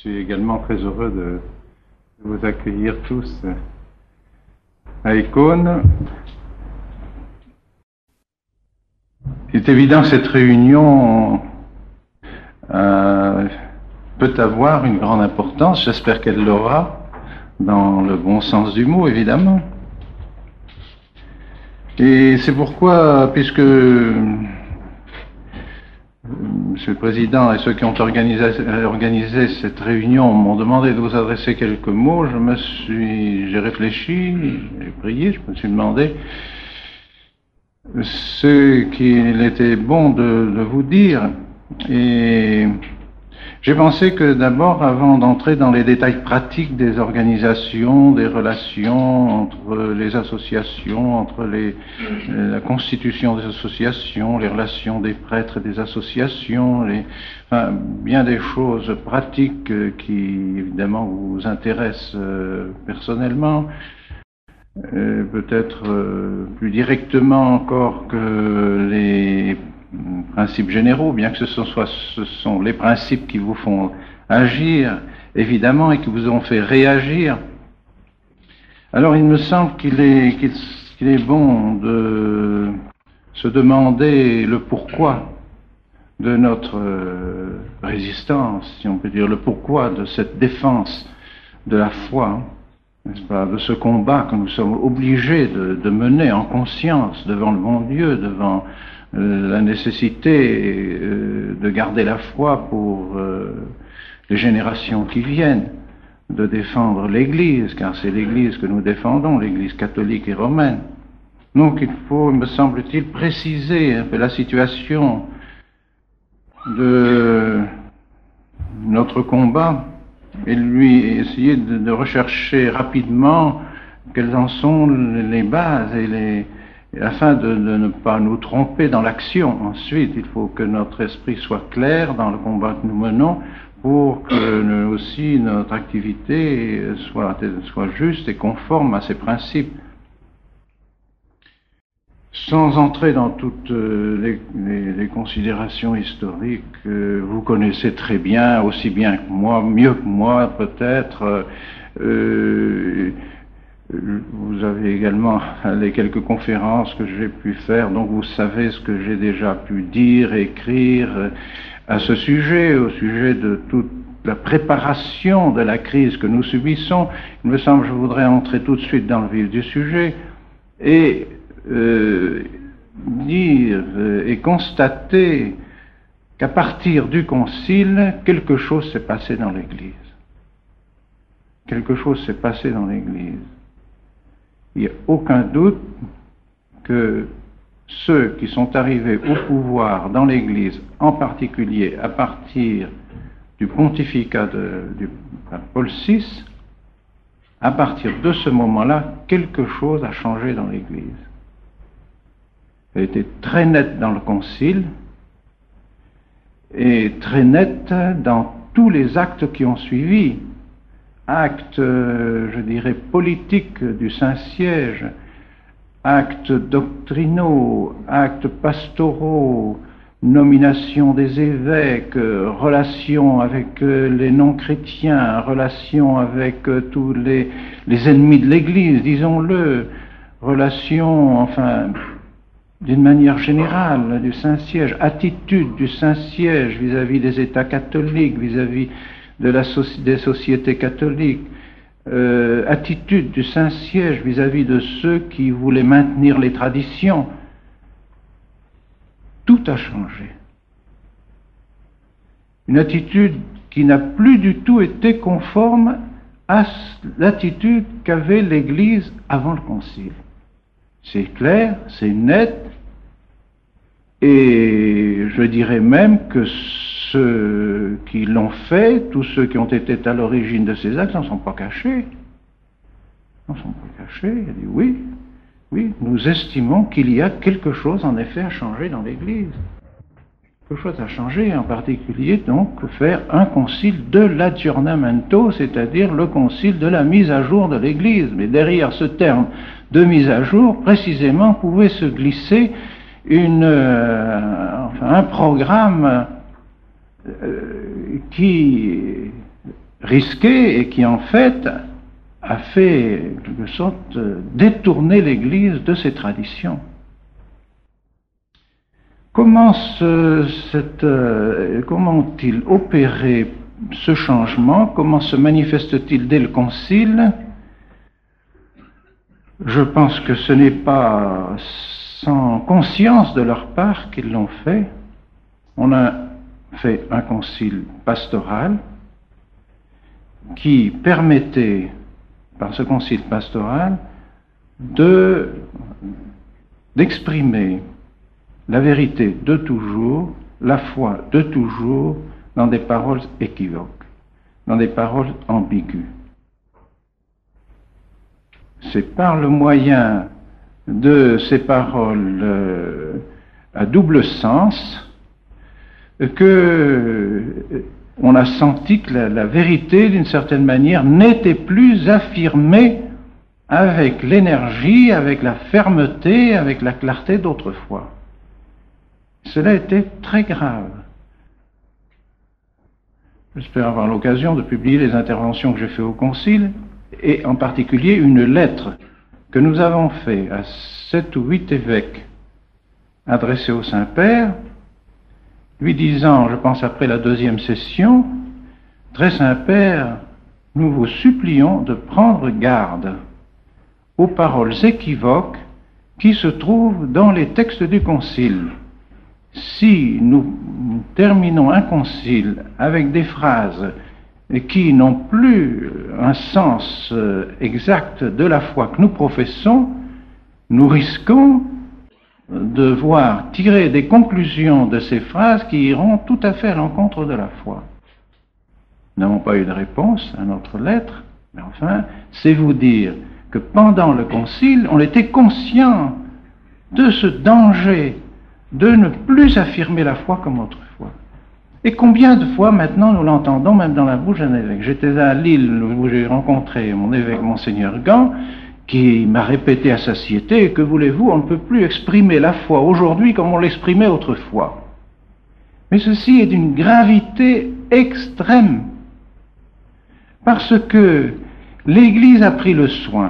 suis également très heureux de vous accueillir tous à Icône. Il est évident que cette réunion peut avoir une grande importance, j'espère qu'elle l'aura, dans le bon sens du mot, évidemment. Et c'est pourquoi, puisque Monsieur le Président et ceux qui ont organisé cette réunion m'ont demandé de vous adresser quelques mots, j'ai réfléchi, j'ai prié, je me suis demandé ce qu'il était bon de vous dire. Et j'ai pensé que d'abord, avant d'entrer dans les détails pratiques des organisations, des relations entre les associations, entre la constitution des associations, les relations des prêtres et des associations, bien des choses pratiques qui évidemment vous intéressent personnellement, peut-être plus directement encore que les principes généraux, bien que ce sont les principes qui vous font agir, évidemment, et qui vous ont fait réagir. Alors il me semble qu'il est bon de se demander le pourquoi de notre résistance, si on peut dire, le pourquoi de cette défense de la foi, n'est-ce pas, de ce combat que nous sommes obligés de mener en conscience devant le bon Dieu, devant la nécessité de garder la foi pour les générations qui viennent, de défendre l'Église, car c'est l'Église que nous défendons, l'Église catholique et romaine. Donc il faut, me semble-t-il, préciser un peu la situation de notre combat et lui essayer de rechercher rapidement quelles en sont les bases afin de ne pas nous tromper dans l'action. Ensuite, il faut que notre esprit soit clair dans le combat que nous menons pour que aussi notre activité soit juste et conforme à ces principes. Sans entrer dans toutes les considérations historiques, vous connaissez très bien, aussi bien que moi, mieux que moi peut-être. Vous avez également les quelques conférences que j'ai pu faire, donc vous savez ce que j'ai déjà pu dire, écrire à ce sujet, au sujet de toute la préparation de la crise que nous subissons. Il me semble que je voudrais entrer tout de suite dans le vif du sujet et dire et constater qu'à partir du Concile, quelque chose s'est passé dans l'Église. Quelque chose s'est passé dans l'Église. Il n'y a aucun doute que ceux qui sont arrivés au pouvoir dans l'Église, en particulier à partir du pontificat du pape Paul VI, à partir de ce moment-là, quelque chose a changé dans l'Église. Elle était très nette dans le Concile et très nette dans tous les actes qui ont suivi. Actes, je dirais, politiques du Saint-Siège, actes doctrinaux, actes pastoraux, nomination des évêques, relations avec les non-chrétiens, relations avec tous les ennemis de l'Église, disons-le, relations, enfin, d'une manière générale, du Saint-Siège, attitude du Saint-Siège vis-à-vis des États catholiques, vis-à-vis des sociétés catholiques, attitude du Saint-Siège vis-à-vis de ceux qui voulaient maintenir les traditions. Tout a changé. Une attitude qui n'a plus du tout été conforme à l'attitude qu'avait l'Église avant le Concile. C'est clair, c'est net, et je dirais même que ceux qui l'ont fait, tous ceux qui ont été à l'origine de ces actes, n'en sont pas cachés. N'en sont pas cachés. Il a dit oui, nous estimons qu'il y a quelque chose en effet à changer dans l'Église. Quelque chose à changer, en particulier donc faire un concile de l'aggiornamento, c'est-à-dire le concile de la mise à jour de l'Église. Mais derrière ce terme de mise à jour, précisément, pouvait se glisser un programme qui risqué et qui en fait a fait, en quelque sorte, détourner l'Église de ses traditions. Comment ont-ils opéré ce changement? Comment se manifeste-t-il dès le Concile? Je pense que ce n'est pas sans conscience de leur part qu'ils l'ont fait. On a fait un concile pastoral qui permettait, par ce concile pastoral, d'exprimer la vérité de toujours, la foi de toujours, dans des paroles équivoques, dans des paroles ambiguës. C'est par le moyen de ces paroles à double sens que on a senti que la vérité, d'une certaine manière, n'était plus affirmée avec l'énergie, avec la fermeté, avec la clarté d'autrefois. Cela était très grave. J'espère avoir l'occasion de publier les interventions que j'ai faites au Concile, et en particulier une lettre que nous avons faite à 7 ou 8 évêques adressée au Saint-Père, lui disant, je pense après la deuxième session, « Très Saint-Père, nous vous supplions de prendre garde aux paroles équivoques qui se trouvent dans les textes du Concile. Si nous terminons un concile avec des phrases qui n'ont plus un sens exact de la foi que nous professons, nous risquons de voir tirer des conclusions de ces phrases qui iront tout à fait à l'encontre de la foi. » Nous n'avons pas eu de réponse à notre lettre, mais enfin, c'est vous dire que pendant le concile, on était conscient de ce danger de ne plus affirmer la foi comme autrefois. Et combien de fois maintenant nous l'entendons, même dans la bouche d'un évêque. J'étais à Lille où j'ai rencontré mon évêque, Monseigneur Gand, qui m'a répété à satiété, que voulez-vous, on ne peut plus exprimer la foi aujourd'hui comme on l'exprimait autrefois. Mais ceci est d'une gravité extrême, parce que l'Église a pris le soin,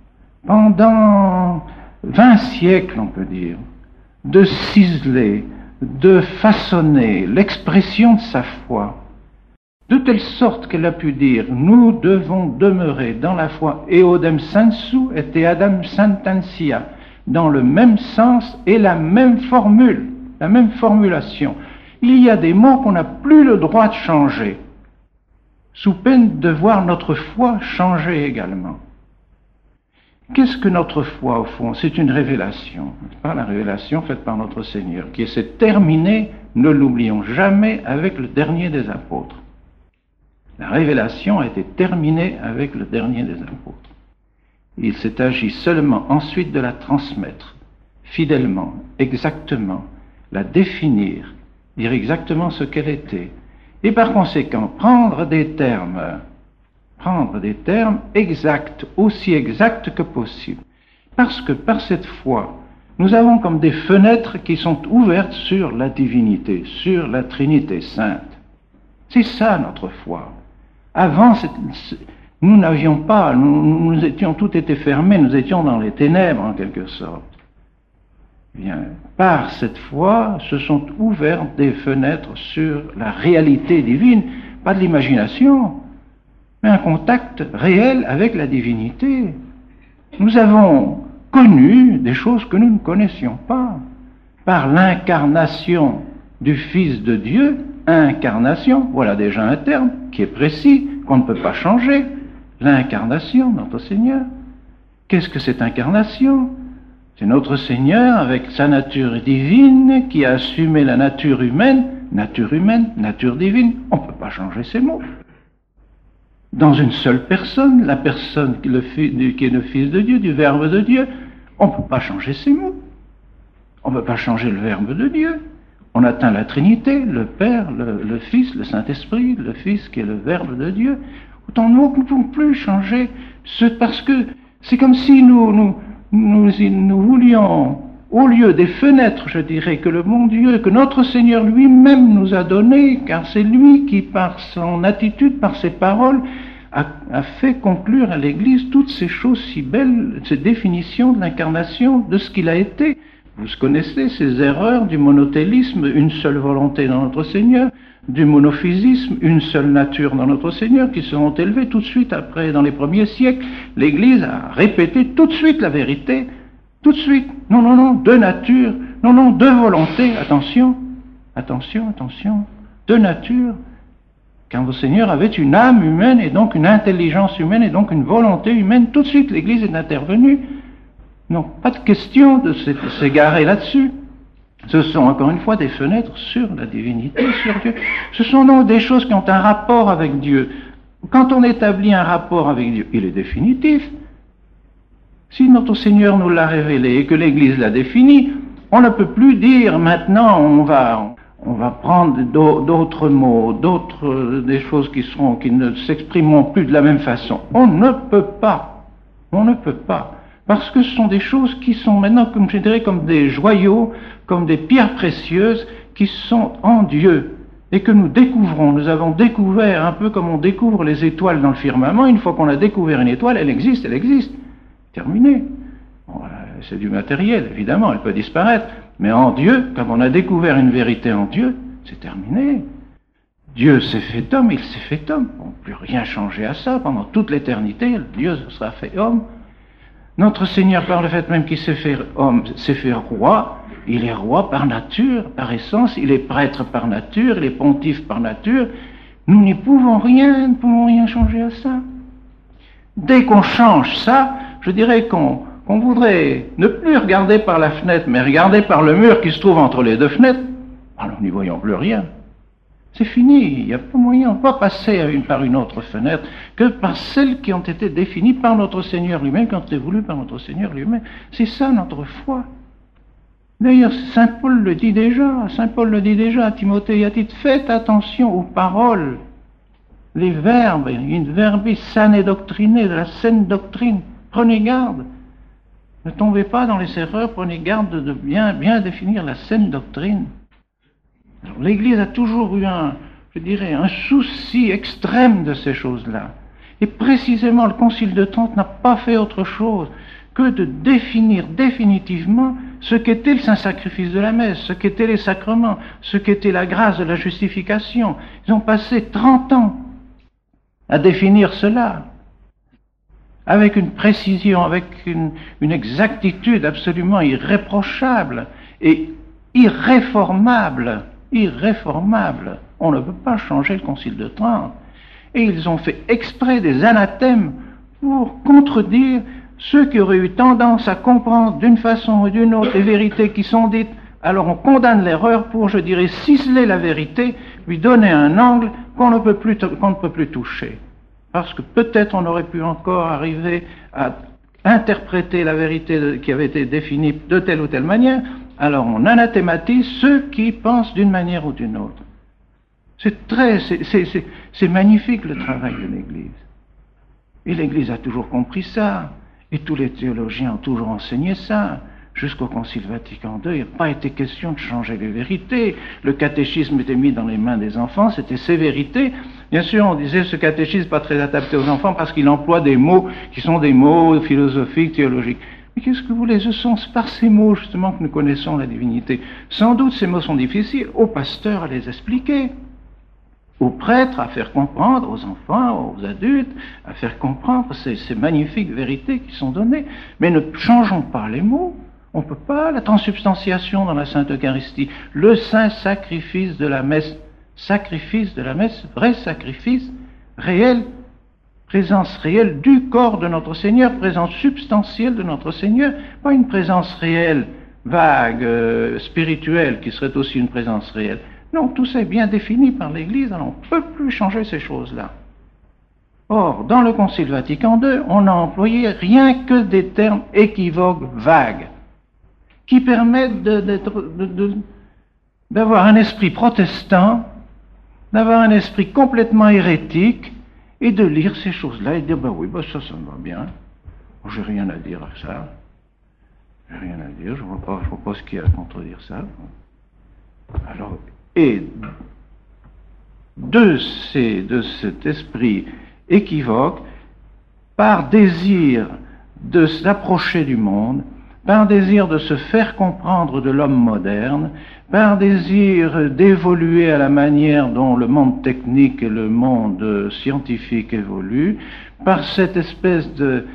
pendant 20 siècles, on peut dire, de ciseler, de façonner l'expression de sa foi, de telle sorte qu'elle a pu dire, nous devons demeurer dans la foi eodem sensu et eadem sententia, dans le même sens et la même formule, la même formulation. Il y a des mots qu'on n'a plus le droit de changer, sous peine de voir notre foi changer également. Qu'est-ce que notre foi, au fond? C'est une révélation, n'est-ce pas? La révélation faite par notre Seigneur, qui s'est terminée, ne l'oublions jamais, avec le dernier des apôtres. La révélation a été terminée avec le dernier des apôtres. Il s'est agi seulement ensuite de la transmettre, fidèlement, exactement, la définir, dire exactement ce qu'elle était, et par conséquent prendre des termes exacts, aussi exacts que possible. Parce que par cette foi, nous avons comme des fenêtres qui sont ouvertes sur la divinité, sur la Trinité sainte. C'est ça notre foi. Avant, nous n'avions pas, nous étions, tout était fermé, nous étions dans les ténèbres en quelque sorte. Bien, par cette foi, se sont ouvertes des fenêtres sur la réalité divine, pas de l'imagination, mais un contact réel avec la divinité. Nous avons connu des choses que nous ne connaissions pas. Par l'incarnation du Fils de Dieu, incarnation, voilà déjà un terme qui est précis, qu'on ne peut pas changer. L'incarnation, notre Seigneur. Qu'est-ce que cette incarnation? C'est notre Seigneur avec sa nature divine qui a assumé la nature humaine, nature divine. On ne peut pas changer ces mots. Dans une seule personne, la personne qui est le Fils de Dieu, du Verbe de Dieu, on ne peut pas changer ces mots. On ne peut pas changer le Verbe de Dieu. On atteint la Trinité, le Père, le Fils, le Saint-Esprit, le Fils qui est le Verbe de Dieu. Autant de mots que nous ne pouvons plus changer, parce que c'est comme si nous voulions au lieu des fenêtres, je dirais, que le bon Dieu, que notre Seigneur lui-même nous a données, car c'est lui qui, par son attitude, par ses paroles, a fait conclure à l'Église toutes ces choses si belles, ces définitions de l'incarnation, de ce qu'il a été. Vous connaissez ces erreurs du monothélisme, une seule volonté dans notre Seigneur, du monophysisme, une seule nature dans notre Seigneur, qui seront élevés tout de suite après, dans les premiers siècles. L'Église a répété tout de suite la vérité, tout de suite. Non, non, non, deux natures, non, non, deux volontés, attention, attention, attention, deux natures. Quand votre Seigneur avait une âme humaine et donc une intelligence humaine et donc une volonté humaine, tout de suite l'Église est intervenue. Non, pas de question de s'égarer là-dessus. Ce sont encore une fois des fenêtres sur la divinité, sur Dieu. Ce sont donc des choses qui ont un rapport avec Dieu. Quand on établit un rapport avec Dieu, il est définitif. Si notre Seigneur nous l'a révélé et que l'Église l'a défini, on ne peut plus dire maintenant on va prendre d'autres mots, des choses qui ne s'exprimeront plus de la même façon. On ne peut pas. On ne peut pas. Parce que ce sont des choses qui sont maintenant, comme je dirais, comme des joyaux, comme des pierres précieuses qui sont en Dieu et que nous découvrons. Nous avons découvert, un peu comme on découvre les étoiles dans le firmament. Une fois qu'on a découvert une étoile, elle existe, elle existe. Terminé. Bon, c'est du matériel, évidemment, elle peut disparaître. Mais en Dieu, quand on a découvert une vérité en Dieu, c'est terminé. Dieu s'est fait homme, il s'est fait homme. On ne peut plus rien changer à ça. Pendant toute l'éternité, Dieu sera fait homme. Notre Seigneur, par le fait même qu'il s'est fait homme, s'est fait roi. Il est roi par nature, par essence. Il est prêtre par nature, il est pontife par nature. Nous n'y pouvons rien, ne pouvons rien changer à ça. Dès qu'on change ça, je dirais qu'on voudrait ne plus regarder par la fenêtre, mais regarder par le mur qui se trouve entre les deux fenêtres, alors nous n'y voyons plus rien. C'est fini, il n'y a pas moyen, on ne peut pas passer par une autre fenêtre que par celles qui ont été définies par notre Seigneur lui-même, qui ont été voulues par notre Seigneur lui-même. C'est ça notre foi. D'ailleurs, Saint Paul le dit déjà à Timothée, il a dit, faites attention aux paroles, les verbes, une verbis sane et doctrinée, de la saine doctrine. Prenez garde. Ne tombez pas dans les erreurs, prenez garde de bien définir la saine doctrine. Alors, l'Église a toujours eu un souci extrême de ces choses-là. Et précisément, le Concile de Trente n'a pas fait autre chose que de définir définitivement ce qu'était le saint sacrifice de la messe, ce qu'étaient les sacrements, ce qu'était la grâce de la justification. Ils ont passé 30 ans à définir cela, avec une précision, avec une exactitude absolument irréprochable et irréformable. On ne peut pas changer le Concile de Trente. Et ils ont fait exprès des anathèmes pour contredire ceux qui auraient eu tendance à comprendre d'une façon ou d'une autre les vérités qui sont dites. Alors on condamne l'erreur pour, je dirais, ciseler la vérité, lui donner un angle qu'on ne peut plus toucher. Parce que peut-être on aurait pu encore arriver à interpréter la vérité qui avait été définie de telle ou telle manière. Alors on anathématise ceux qui pensent d'une manière ou d'une autre. C'est magnifique le travail de l'Église. Et l'Église a toujours compris ça. Et tous les théologiens ont toujours enseigné ça. Jusqu'au Concile Vatican II, il n'a pas été question de changer les vérités. Le catéchisme était mis dans les mains des enfants, c'était ces vérités. Bien sûr, on disait ce catéchisme n'est pas très adapté aux enfants parce qu'il emploie des mots qui sont des mots philosophiques, théologiques. Mais qu'est-ce que vous voulez? Ce sont par ces mots justement que nous connaissons la divinité. Sans doute ces mots sont difficiles aux pasteurs à les expliquer, aux prêtres à faire comprendre, aux enfants, aux adultes, à faire comprendre ces magnifiques vérités qui sont données. Mais ne changeons pas les mots. On ne peut pas. La transubstantiation dans la Sainte Eucharistie, le saint sacrifice de la messe, vrai sacrifice, réel, présence réelle du corps de notre Seigneur, présence substantielle de notre Seigneur, pas une présence réelle, vague, spirituelle, qui serait aussi une présence réelle. Non, tout ça est bien défini par l'Église, alors on ne peut plus changer ces choses-là. Or, dans le Concile Vatican II, on n'a employé rien que des termes équivoques, vagues, qui permettent d'avoir un esprit protestant, d'avoir un esprit complètement hérétique, et de lire ces choses-là et de dire, oui, ça me va bien, j'ai rien à dire à ça. J'ai rien à dire, je vois pas ce qu'il y a à contredire ça. Alors, et de cet esprit équivoque, par désir de s'approcher du monde, par désir de se faire comprendre de l'homme moderne, par désir d'évoluer à la manière dont le monde technique et le monde scientifique évoluent, par cette espèce de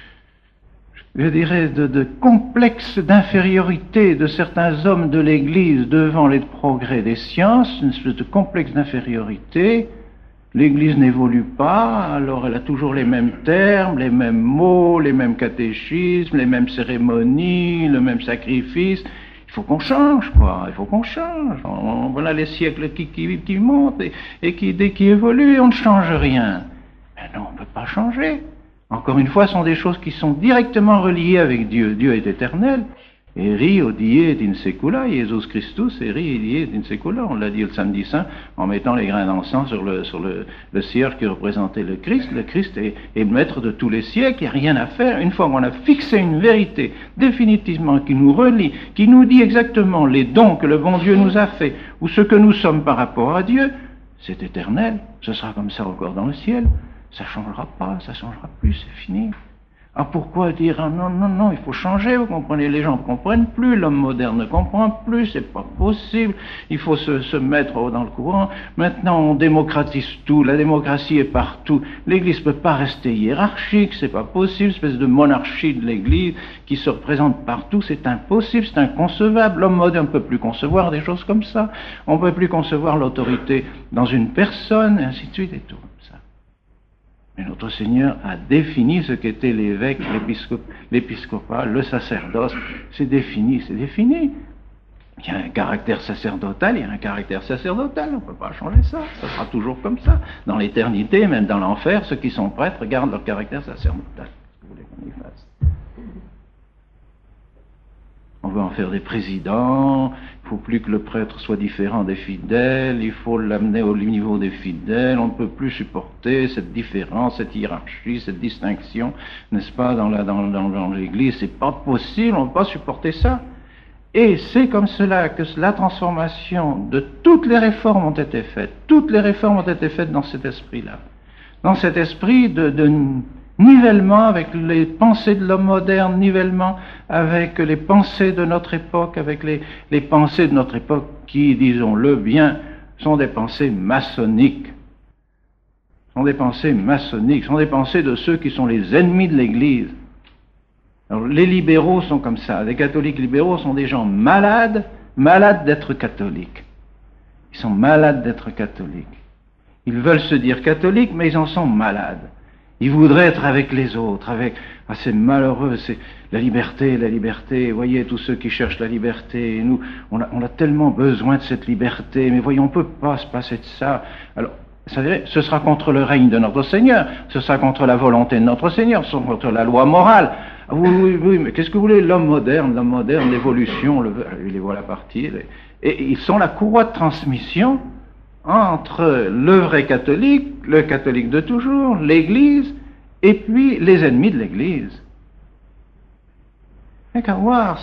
complexe d'infériorité de certains hommes de l'Église devant les progrès des sciences, une espèce de complexe d'infériorité. L'Église n'évolue pas, alors elle a toujours les mêmes termes, les mêmes mots, les mêmes catéchismes, les mêmes cérémonies, le même sacrifice. Il faut qu'on change, quoi. Il faut qu'on change. Voilà les siècles qui montent et qui évoluent, on ne change rien. Mais non, on ne peut pas changer. Encore une fois, ce sont des choses qui sont directement reliées avec Dieu. Dieu est éternel. Eri odie in secula, Jesus Christus, eri odie in secula. On l'a dit le samedi saint en mettant les grains d'encens sur le cierge qui représentait le Christ. Le Christ est le maître de tous les siècles, il n'y a rien à faire. Une fois qu'on a fixé une vérité définitivement qui nous relie, qui nous dit exactement les dons que le bon Dieu nous a fait, ou ce que nous sommes par rapport à Dieu, c'est éternel. Ce sera comme ça encore dans le ciel. Ça ne changera pas, ça ne changera plus, c'est fini. Ah, pourquoi dire non, il faut changer, vous comprenez, les gens ne comprennent plus, l'homme moderne ne comprend plus, c'est pas possible, il faut se mettre dans le courant. Maintenant, on démocratise tout, la démocratie est partout, l'Église ne peut pas rester hiérarchique, c'est pas possible, espèce de monarchie de l'Église qui se représente partout, c'est impossible, c'est inconcevable. L'homme moderne ne peut plus concevoir des choses comme ça, on ne peut plus concevoir l'autorité dans une personne, et ainsi de suite et tout. Mais notre Seigneur a défini ce qu'était l'évêque, l'épiscopat, le sacerdoce. C'est défini, c'est défini. Il y a un caractère sacerdotal, il y a un caractère sacerdotal, on ne peut pas changer ça, ça sera toujours comme ça. Dans l'éternité, même dans l'enfer, ceux qui sont prêtres gardent leur caractère sacerdotal. Qu'est-ce que vous voulez qu'on y fasse ? On veut en faire des présidents, il ne faut plus que le prêtre soit différent des fidèles, il faut l'amener au niveau des fidèles, on ne peut plus supporter cette différence, cette hiérarchie, cette distinction, n'est-ce pas, dans l'Église, c'est pas possible, on ne peut pas supporter ça. Et c'est comme cela que la transformation de toutes les réformes ont été faites, toutes les réformes ont été faites dans cet esprit-là, dans cet esprit de nivellement avec les pensées de l'homme moderne, nivellement avec les pensées de notre époque, avec les pensées de notre époque qui, disons-le bien, sont des pensées maçonniques. Sont des pensées maçonniques, sont des pensées de ceux qui sont les ennemis de l'Église. Alors, les libéraux sont comme ça. Les catholiques libéraux sont des gens malades d'être catholiques. Ils sont malades d'être catholiques. Ils veulent se dire catholiques, mais ils en sont malades. Ils voudraient être avec les autres, c'est malheureux, c'est la liberté, voyez, tous ceux qui cherchent la liberté, et nous, on a tellement besoin de cette liberté, mais voyez, on ne peut pas se passer de ça. Alors, ce sera contre le règne de notre Seigneur, ce sera contre la volonté de notre Seigneur, ce sera contre la loi morale. Ah, oui, mais qu'est-ce que vous voulez, l'homme moderne, l'évolution, les voilà partir, et ils sont la courroie de transmission entre le vrai catholique, le catholique de toujours, l'Église, et puis les ennemis de l'Église. Il n'y a qu'à voir,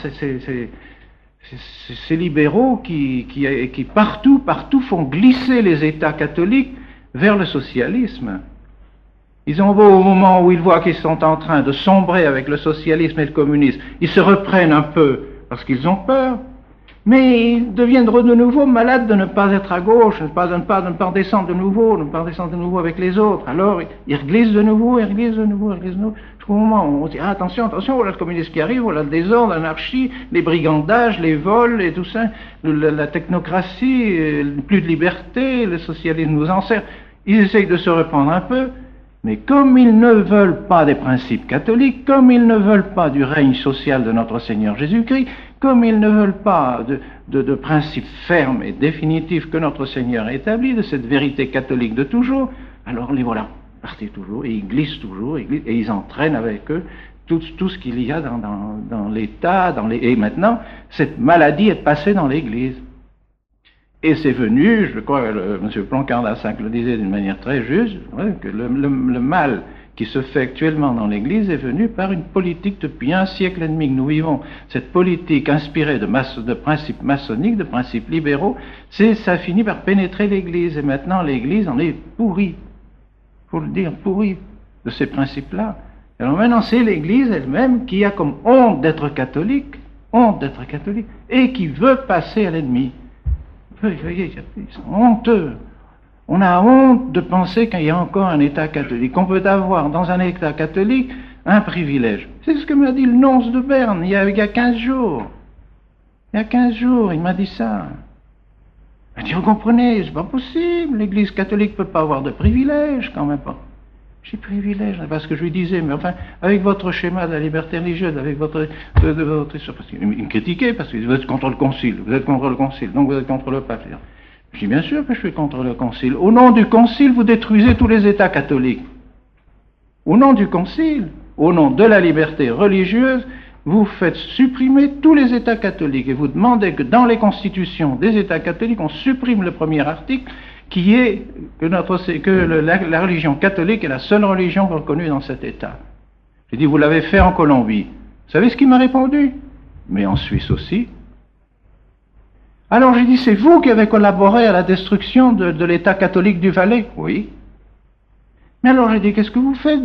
ces libéraux qui partout font glisser les États catholiques vers le socialisme. Ils ont beau, au moment où ils voient qu'ils sont en train de sombrer avec le socialisme et le communisme, ils se reprennent un peu parce qu'ils ont peur. Mais ils deviennent de nouveau malades de ne pas être à gauche, de ne pas descendre de nouveau avec les autres. Alors, ils reglissent de nouveau. Jusqu'au moment où on dit, attention, voilà le communisme qui arrive, voilà le désordre, l'anarchie, les brigandages, les vols et tout ça, la technocratie, plus de liberté, le socialisme nous enserre. Ils essayent de se reprendre un peu, mais comme ils ne veulent pas des principes catholiques, comme ils ne veulent pas du règne social de notre Seigneur Jésus-Christ, comme ils ne veulent pas de principes fermes et définitifs que notre Seigneur a établis, de cette vérité catholique de toujours, alors les voilà, partent toujours, et ils glissent toujours, et ils entraînent avec eux tout ce qu'il y a dans l'État, et maintenant, cette maladie est passée dans l'Église. Et c'est venu, je crois que M. Ploncard-Lassac le disait d'une manière très juste, que le mal qui se fait actuellement dans l'Église est venue par une politique depuis un siècle et demi que nous vivons. Cette politique inspirée de principes maçonniques, de principes libéraux, ça finit par pénétrer l'Église. Et maintenant, l'Église en est pourrie, faut le dire, pourrie de ces principes-là. Alors maintenant, c'est l'Église elle-même qui a comme honte d'être catholique, et qui veut passer à l'ennemi. Vous voyez, ils sont honteux. On a honte de penser qu'il y a encore un État catholique. On peut avoir dans un État catholique un privilège. C'est ce que m'a dit le nonce de Berne il y a 15 jours. Il y a 15 jours, il m'a dit ça. Il m'a dit, vous comprenez, c'est pas possible. L'Église catholique ne peut pas avoir de privilège, quand même pas. J'ai privilège, c'est pas ce que je lui disais, mais enfin, avec votre schéma de la liberté religieuse, avec votre parce qu'il me critiquait, parce que vous êtes contre le concile, donc vous êtes contre le pape. Je dis bien sûr que je suis contre le concile. Au nom du concile, vous détruisez tous les États catholiques. Au nom du concile, au nom de la liberté religieuse, vous faites supprimer tous les États catholiques et vous demandez que dans les constitutions des États catholiques, on supprime le premier article qui est que la religion catholique est la seule religion reconnue dans cet État. J'ai dit, vous l'avez fait en Colombie. Vous savez ce qu'il m'a répondu? Mais en Suisse aussi. Alors j'ai dit, c'est vous qui avez collaboré à la destruction de l'État catholique du Valais? Oui. Mais alors j'ai dit, qu'est-ce que vous faites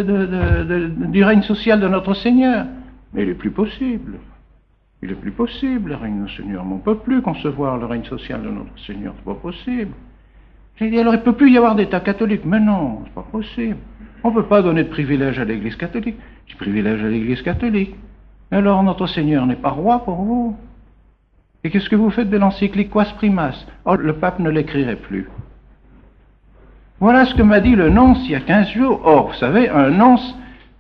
du règne social de notre Seigneur? Mais il est plus possible. Il est plus possible, le règne de notre Seigneur. On ne peut plus concevoir le règne social de notre Seigneur. C'est pas possible. J'ai dit, alors il ne peut plus y avoir d'État catholique. Mais non, c'est pas possible. On ne peut pas donner de privilège à l'Église catholique. Du privilège à l'Église catholique. Mais alors notre Seigneur n'est pas roi pour vous. Et qu'est-ce que vous faites de l'encyclique Quas Primas? Oh, le pape ne l'écrirait plus. Voilà ce que m'a dit le nonce il y a 15 jours. Or, vous savez, un nonce,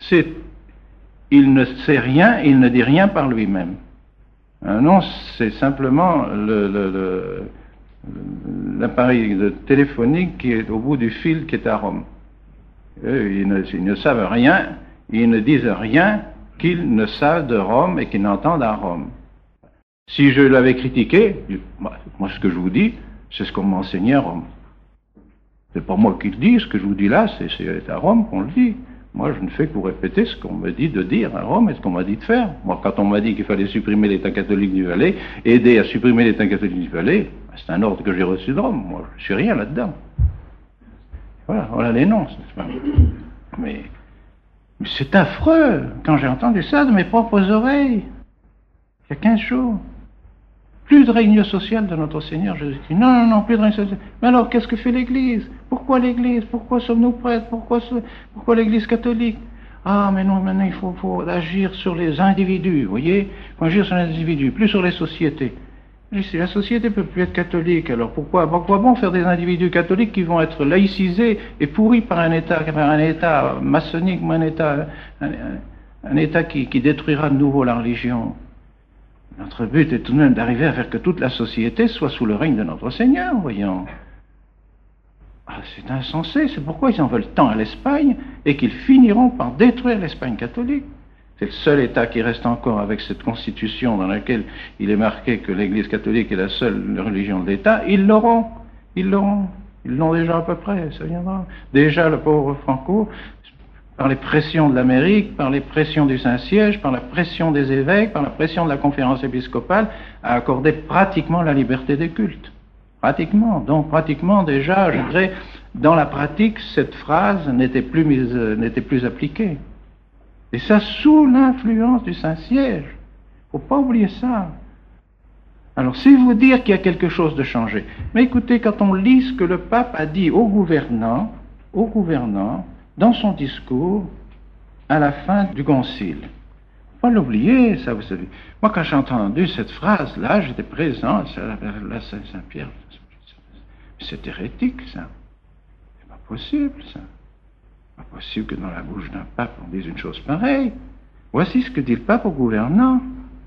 il ne sait rien, il ne dit rien par lui-même. Un nonce, c'est simplement l'appareil téléphonique qui est au bout du fil qui est à Rome. Eux, ils ne savent rien, ils ne disent rien qu'ils ne savent de Rome et qu'ils n'entendent à Rome. Si je l'avais critiqué, moi ce que je vous dis, c'est ce qu'on m'a enseigné à Rome. C'est pas moi qui le dis, ce que je vous dis là, c'est à Rome qu'on le dit. Moi je ne fais que vous répéter ce qu'on me dit de dire à Rome et ce qu'on m'a dit de faire. Moi quand on m'a dit qu'il fallait supprimer l'État catholique du Valais, aider à supprimer l'État catholique du Valais, c'est un ordre que j'ai reçu de Rome. Moi je suis rien là-dedans. Voilà les noms. Mais c'est affreux quand j'ai entendu ça de mes propres oreilles. Il y a 15 jours. Plus de règne social de notre Seigneur Jésus-Christ. Non, plus de règne social. Mais alors, qu'est-ce que fait l'Église? Pourquoi l'Église? Pourquoi sommes-nous prêtres? Pourquoi l'Église catholique? Ah, mais non, maintenant, il faut agir sur les individus, vous voyez? Il faut agir sur les individus, plus sur les sociétés. Si la société ne peut plus être catholique, alors pourquoi bon faire des individus catholiques qui vont être laïcisés et pourris par un État maçonnique, un État qui détruira de nouveau la religion? Notre but est tout de même d'arriver à faire que toute la société soit sous le règne de notre Seigneur, voyons. Ah, c'est insensé, c'est pourquoi ils en veulent tant à l'Espagne et qu'ils finiront par détruire l'Espagne catholique. C'est le seul État qui reste encore avec cette constitution dans laquelle il est marqué que l'Église catholique est la seule religion de l'État. Ils l'ont déjà à peu près, ça viendra. Déjà le pauvre Franco, par les pressions de l'Amérique, par les pressions du Saint-Siège, par la pression des évêques, par la pression de la conférence épiscopale, a accordé pratiquement la liberté des cultes. Pratiquement. Donc pratiquement déjà, je dirais, dans la pratique, cette phrase n'était plus appliquée. Et ça sous l'influence du Saint-Siège. Il ne faut pas oublier ça. Alors, c'est vous dire qu'il y a quelque chose de changé. Mais écoutez, quand on lit ce que le pape a dit aux gouvernants, dans son discours, à la fin du concile. Faut pas l'oublier, ça, vous savez. Moi, quand j'ai entendu cette phrase-là, j'étais présent, là, Saint-Pierre. C'est hérétique, ça. C'est pas possible, ça. C'est pas possible que dans la bouche d'un pape, on dise une chose pareille. Voici ce que dit le pape aux gouvernants.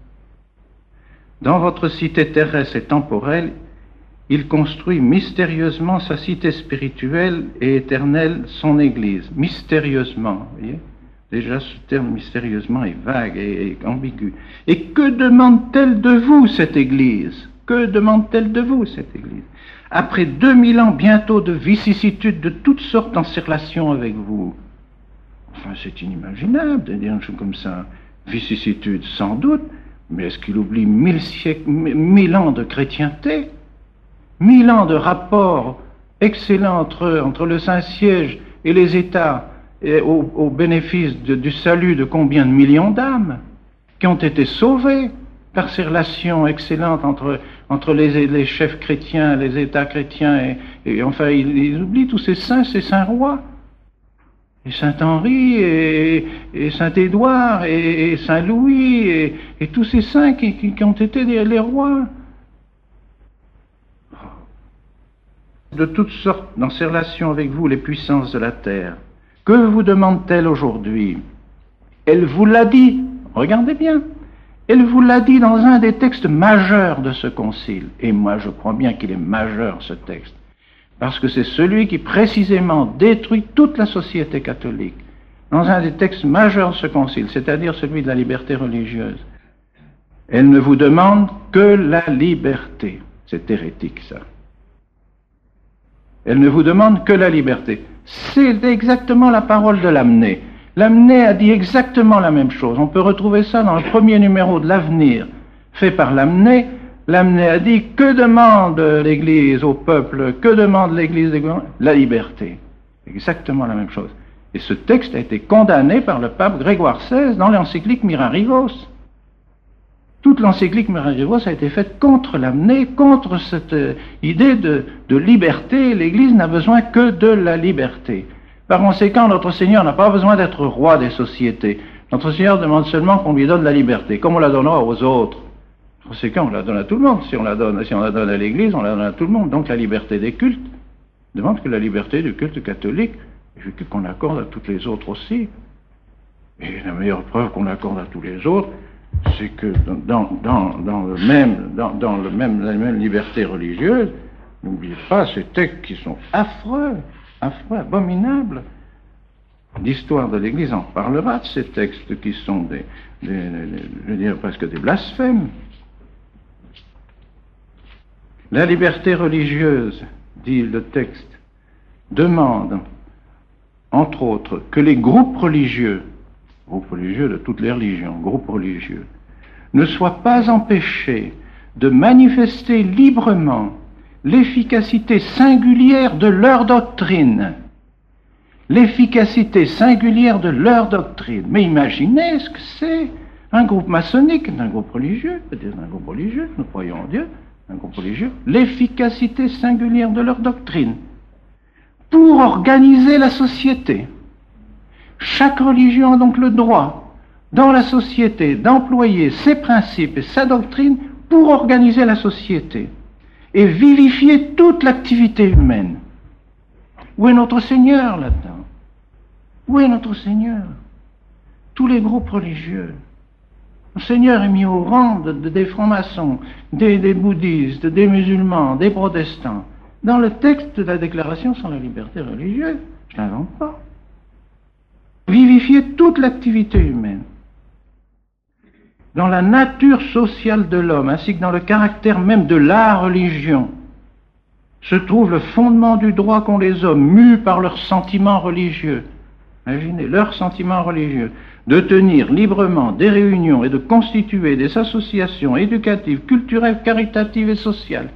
Dans votre cité terrestre et temporelle, il construit mystérieusement sa cité spirituelle et éternelle, son Église. Mystérieusement, vous voyez? Déjà, ce terme mystérieusement est vague et ambigu. Et que demande-t-elle de vous, cette Église? Que demande-t-elle de vous, cette Église? Après 2000 ans bientôt de vicissitudes de toutes sortes en ses relations avec vous. Enfin, c'est inimaginable de dire une chose comme ça. Vicissitude, sans doute, mais est-ce qu'il oublie 1000 ans de chrétienté, 1000 ans de rapports excellents entre le Saint-Siège et les États, et au bénéfice du salut de combien de millions d'âmes qui ont été sauvées par ces relations excellentes entre les chefs chrétiens, les États chrétiens, et enfin, ils oublient tous ces saints rois. Et Saint-Henri, et Saint-Édouard, et Saint-Louis, et tous ces saints qui ont été les rois. De toutes sortes, dans ces relations avec vous, les puissances de la terre, que vous demande-t-elle aujourd'hui? Elle vous l'a dit, regardez bien, elle vous l'a dit dans un des textes majeurs de ce concile. Et moi, je crois bien qu'il est majeur, ce texte. Parce que c'est celui qui précisément détruit toute la société catholique, dans un des textes majeurs de ce concile, c'est-à-dire celui de la liberté religieuse. Elle ne vous demande que la liberté. C'est hérétique, ça. Elle ne vous demande que la liberté. C'est exactement la parole de Lamennais. Lamennais a dit exactement la même chose. On peut retrouver ça dans le premier numéro de l'Avenir, fait par Lamennais. Lamennais a dit, que demande l'Église au peuple, que demande l'Église des gouvernements? La liberté. Exactement la même chose. Et ce texte a été condamné par le pape Grégoire XVI dans l'encyclique Mirarivos. Toute l'encyclique Mirarivos a été faite contre Lamennais, contre cette idée de liberté. L'Église n'a besoin que de la liberté. Par conséquent, notre Seigneur n'a pas besoin d'être roi des sociétés. Notre Seigneur demande seulement qu'on lui donne la liberté, comme on la donnera aux autres. Par conséquent, on la donne à tout le monde. Si on la donne à l'Église, on la donne à tout le monde. Donc la liberté des cultes demande que la liberté du culte catholique, qu'on accorde à toutes les autres aussi. Et la meilleure preuve qu'on accorde à tous les autres, c'est que dans la même liberté religieuse, n'oubliez pas ces textes qui sont affreux, abominables. L'histoire de l'Église en parlera de ces textes qui sont je veux dire presque des blasphèmes. La liberté religieuse, dit le texte, demande, entre autres, que les groupes religieux de toutes les religions, groupes religieux, ne soient pas empêchés de manifester librement l'efficacité singulière de leur doctrine. L'efficacité singulière de leur doctrine. Mais imaginez ce que c'est un groupe maçonnique, un groupe religieux, peut-être un groupe religieux, nous croyons en Dieu, un groupe religieux, l'efficacité singulière de leur doctrine pour organiser la société. Chaque religion a donc le droit, dans la société, d'employer ses principes et sa doctrine pour organiser la société et vivifier toute l'activité humaine. Où est notre Seigneur là-dedans? Où est notre Seigneur? Tous les groupes religieux. Le Seigneur est mis au rang des francs-maçons, des bouddhistes, des musulmans, des protestants. Dans le texte de la Déclaration sur la liberté religieuse, je ne l'invente pas. Vivifier toute l'activité humaine. Dans la nature sociale de l'homme, ainsi que dans le caractère même de la religion, se trouve le fondement du droit qu'ont les hommes, mus par leurs sentiments religieux. Imaginez, leurs sentiments religieux, de tenir librement des réunions et de constituer des associations éducatives, culturelles, caritatives et sociales.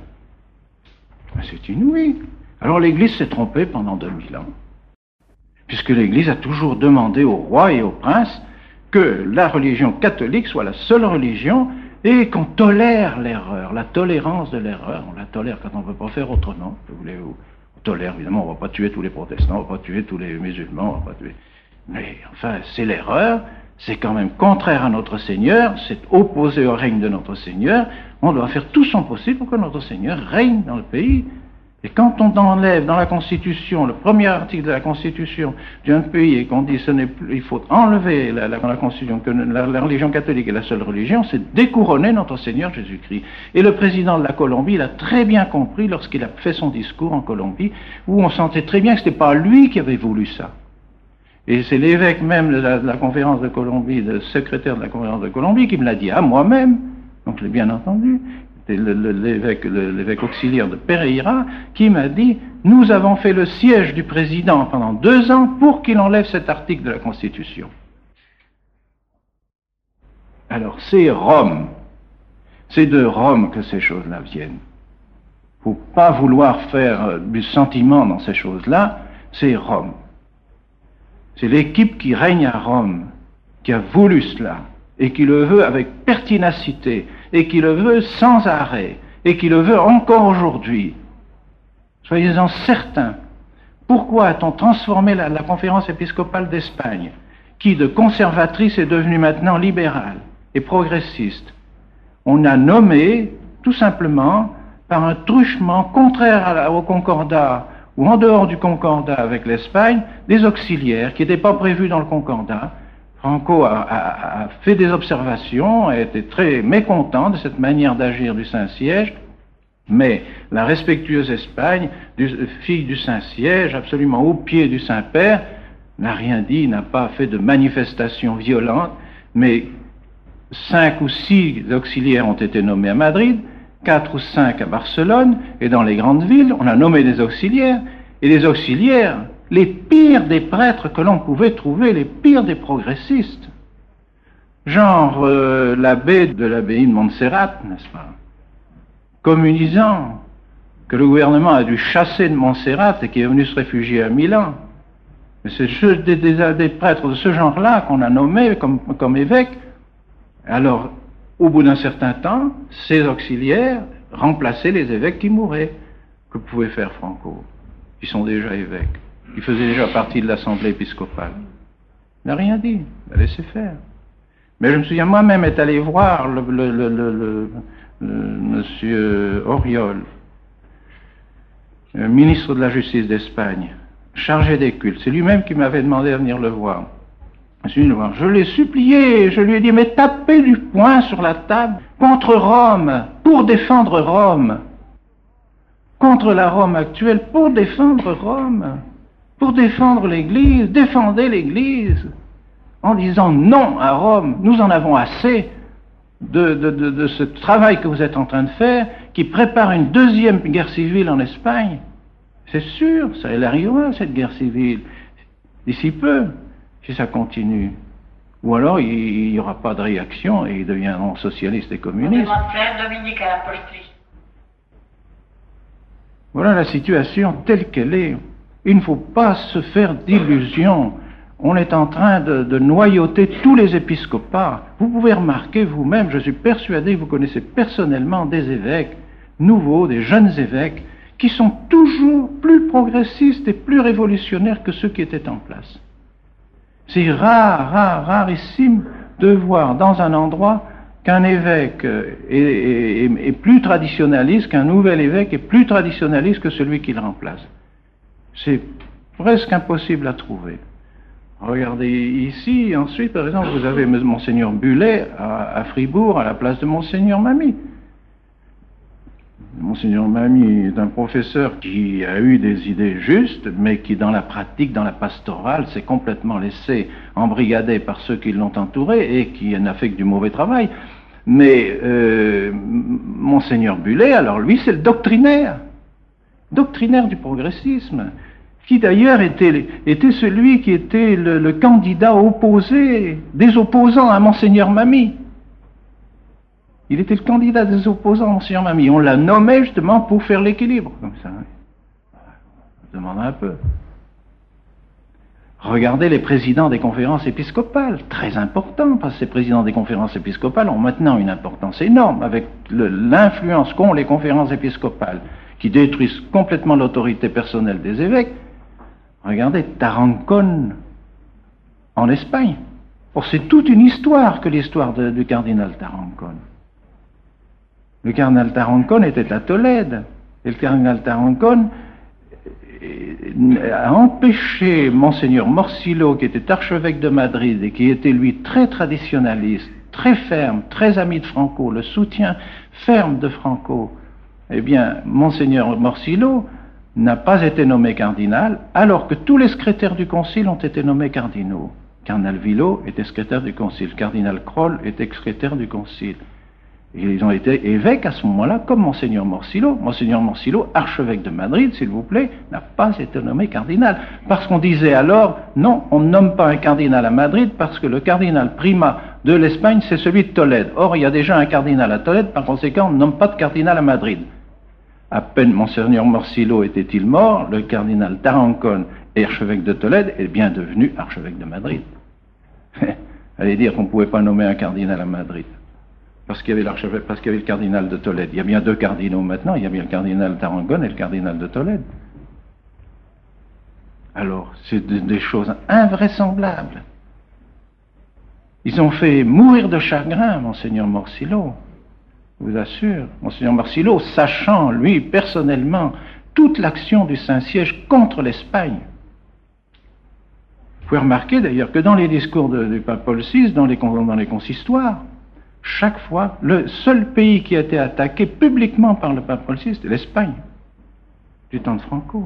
C'est inouï. Alors l'Église s'est trompée pendant 2000 ans, puisque l'Église a toujours demandé aux rois et aux princes que la religion catholique soit la seule religion et qu'on tolère l'erreur, la tolérance de l'erreur. On la tolère quand on ne peut pas faire autrement. On tolère, évidemment, on ne va pas tuer tous les protestants, on ne va pas tuer tous les musulmans, on va pas tuer. Mais enfin, c'est l'erreur, c'est quand même contraire à notre Seigneur, c'est opposé au règne de notre Seigneur. On doit faire tout son possible pour que notre Seigneur règne dans le pays. Et quand on enlève dans la Constitution, le premier article de la Constitution d'un pays, et qu'on dit il faut enlever dans la Constitution que la religion catholique est la seule religion, c'est découronner notre Seigneur Jésus-Christ. Et le président de la Colombie l'a très bien compris lorsqu'il a fait son discours en Colombie, où on sentait très bien que ce n'était pas lui qui avait voulu ça. Et c'est l'évêque même de la conférence de Colombie, le secrétaire de la conférence de Colombie, qui me l'a dit à moi-même, donc je l'ai bien entendu. C'était l'évêque auxiliaire de Pereira qui m'a dit nous avons fait le siège du président pendant 2 ans pour qu'il enlève cet article de la Constitution. Alors, c'est Rome. C'est de Rome que ces choses-là viennent. Il ne faut pas vouloir faire du sentiment dans ces choses-là, c'est Rome. C'est l'équipe qui règne à Rome, qui a voulu cela, et qui le veut avec pertinacité, et qui le veut sans arrêt, et qui le veut encore aujourd'hui. Soyez-en certains. Pourquoi a-t-on transformé la conférence épiscopale d'Espagne, qui de conservatrice est devenue maintenant libérale et progressiste? On a nommé, tout simplement, par un truchement contraire au concordat, ou en dehors du concordat avec l'Espagne, des auxiliaires qui n'étaient pas prévus dans le concordat. Franco a fait des observations, a été très mécontent de cette manière d'agir du Saint-Siège, mais la respectueuse Espagne, fille du Saint-Siège, absolument au pied du Saint-Père, n'a rien dit, n'a pas fait de manifestation violente, mais 5 ou 6 auxiliaires ont été nommés à Madrid, 4 ou 5 à Barcelone, et dans les grandes villes, on a nommé des auxiliaires, et les auxiliaires, les pires des prêtres que l'on pouvait trouver, les pires des progressistes. Genre l'abbé de l'abbaye de Montserrat, n'est-ce pas? Communisant, que le gouvernement a dû chasser de Montserrat et qui est venu se réfugier à Milan. Mais c'est des prêtres de ce genre-là qu'on a nommés comme évêques. Alors, au bout d'un certain temps, ces auxiliaires remplaçaient les évêques qui mouraient. Que pouvait faire Franco, qui sont déjà évêques, qui faisaient déjà partie de l'Assemblée épiscopale? Il n'a rien dit, il a laissé faire. Mais je me souviens moi-même être allé voir le monsieur Auriol, ministre de la Justice d'Espagne, chargé des cultes. C'est lui-même qui m'avait demandé à venir le voir. Je l'ai supplié, je lui ai dit, mais tapez du poing sur la table contre Rome, pour défendre Rome, contre la Rome actuelle, pour défendre Rome, pour défendre l'Église, défendez l'Église, en disant non à Rome, nous en avons assez de ce travail que vous êtes en train de faire, qui prépare une deuxième guerre civile en Espagne. C'est sûr, ça arrivera, cette guerre civile, d'ici peu, si ça continue. Ou alors, il n'y aura pas de réaction et ils deviendront socialistes et communistes. Voilà la situation telle qu'elle est. Il ne faut pas se faire d'illusions. On est en train de noyauter tous les épiscopats. Vous pouvez remarquer vous-même, je suis persuadé que vous connaissez personnellement des évêques nouveaux, des jeunes évêques, qui sont toujours plus progressistes et plus révolutionnaires que ceux qui étaient en place. C'est rarissime de voir dans un endroit qu'un évêque est plus traditionnaliste, qu'un nouvel évêque est plus traditionnaliste que celui qui le remplace. C'est presque impossible à trouver. Regardez ici, ensuite, par exemple, vous avez Monseigneur Bullet à Fribourg, à la place de Monseigneur Mamy. Monseigneur Mamy est un professeur qui a eu des idées justes, mais qui, dans la pratique, dans la pastorale, s'est complètement laissé embrigader par ceux qui l'ont entouré et qui n'a fait que du mauvais travail. Mais Monseigneur Bullet, alors lui, c'est le doctrinaire du progressisme, qui d'ailleurs était celui qui était le candidat opposé, des opposants à Monseigneur Mamy. Il était le candidat des opposants à Monseigneur Mamy. On l'a nommé justement pour faire l'équilibre, comme ça. Je demande un peu. Regardez les présidents des conférences épiscopales, très importants, parce que ces présidents des conférences épiscopales ont maintenant une importance énorme, avec l'influence qu'ont les conférences épiscopales, qui détruisent complètement l'autorité personnelle des évêques. Regardez Tarancón en Espagne. Or, c'est toute une histoire que l'histoire du cardinal Tarancón. Le cardinal Tarancón était à Tolède, et le cardinal Tarancón a empêché Monseigneur Morsillo, qui était archevêque de Madrid et qui était lui très traditionnaliste, très ferme, très ami de Franco, le soutien ferme de Franco. Eh bien, Monseigneur Morsillo n'a pas été nommé cardinal, alors que tous les secrétaires du concile ont été nommés cardinaux. Cardinal Villot était secrétaire du concile, cardinal Kroll était secrétaire du concile. Ils ont été évêques à ce moment-là, comme Monseigneur Morsillo. Monseigneur Morsillo, archevêque de Madrid, s'il vous plaît, n'a pas été nommé cardinal. Parce qu'on disait alors, non, on ne nomme pas un cardinal à Madrid parce que le cardinal primat de l'Espagne, c'est celui de Tolède. Or, il y a déjà un cardinal à Tolède, par conséquent, on ne nomme pas de cardinal à Madrid. À peine Monseigneur Morsillo était-il mort, le cardinal Tarancón, archevêque de Tolède, est bien devenu archevêque de Madrid. Allez dire qu'on ne pouvait pas nommer un cardinal à Madrid. Parce qu'il y avait le cardinal de Tolède. Il y a bien deux cardinaux maintenant, il y a bien le cardinal Tarancón et le cardinal de Tolède. Alors, c'est des choses invraisemblables. Ils ont fait mourir de chagrin Monseigneur Morsillo, je vous assure. Monseigneur Morsillo, sachant, lui, personnellement, toute l'action du Saint-Siège contre l'Espagne. Vous pouvez remarquer d'ailleurs que dans les discours du pape Paul VI, dans les consistoires, chaque fois, le seul pays qui a été attaqué publiquement par le pape Paul VI, c'était l'Espagne, du temps de Franco.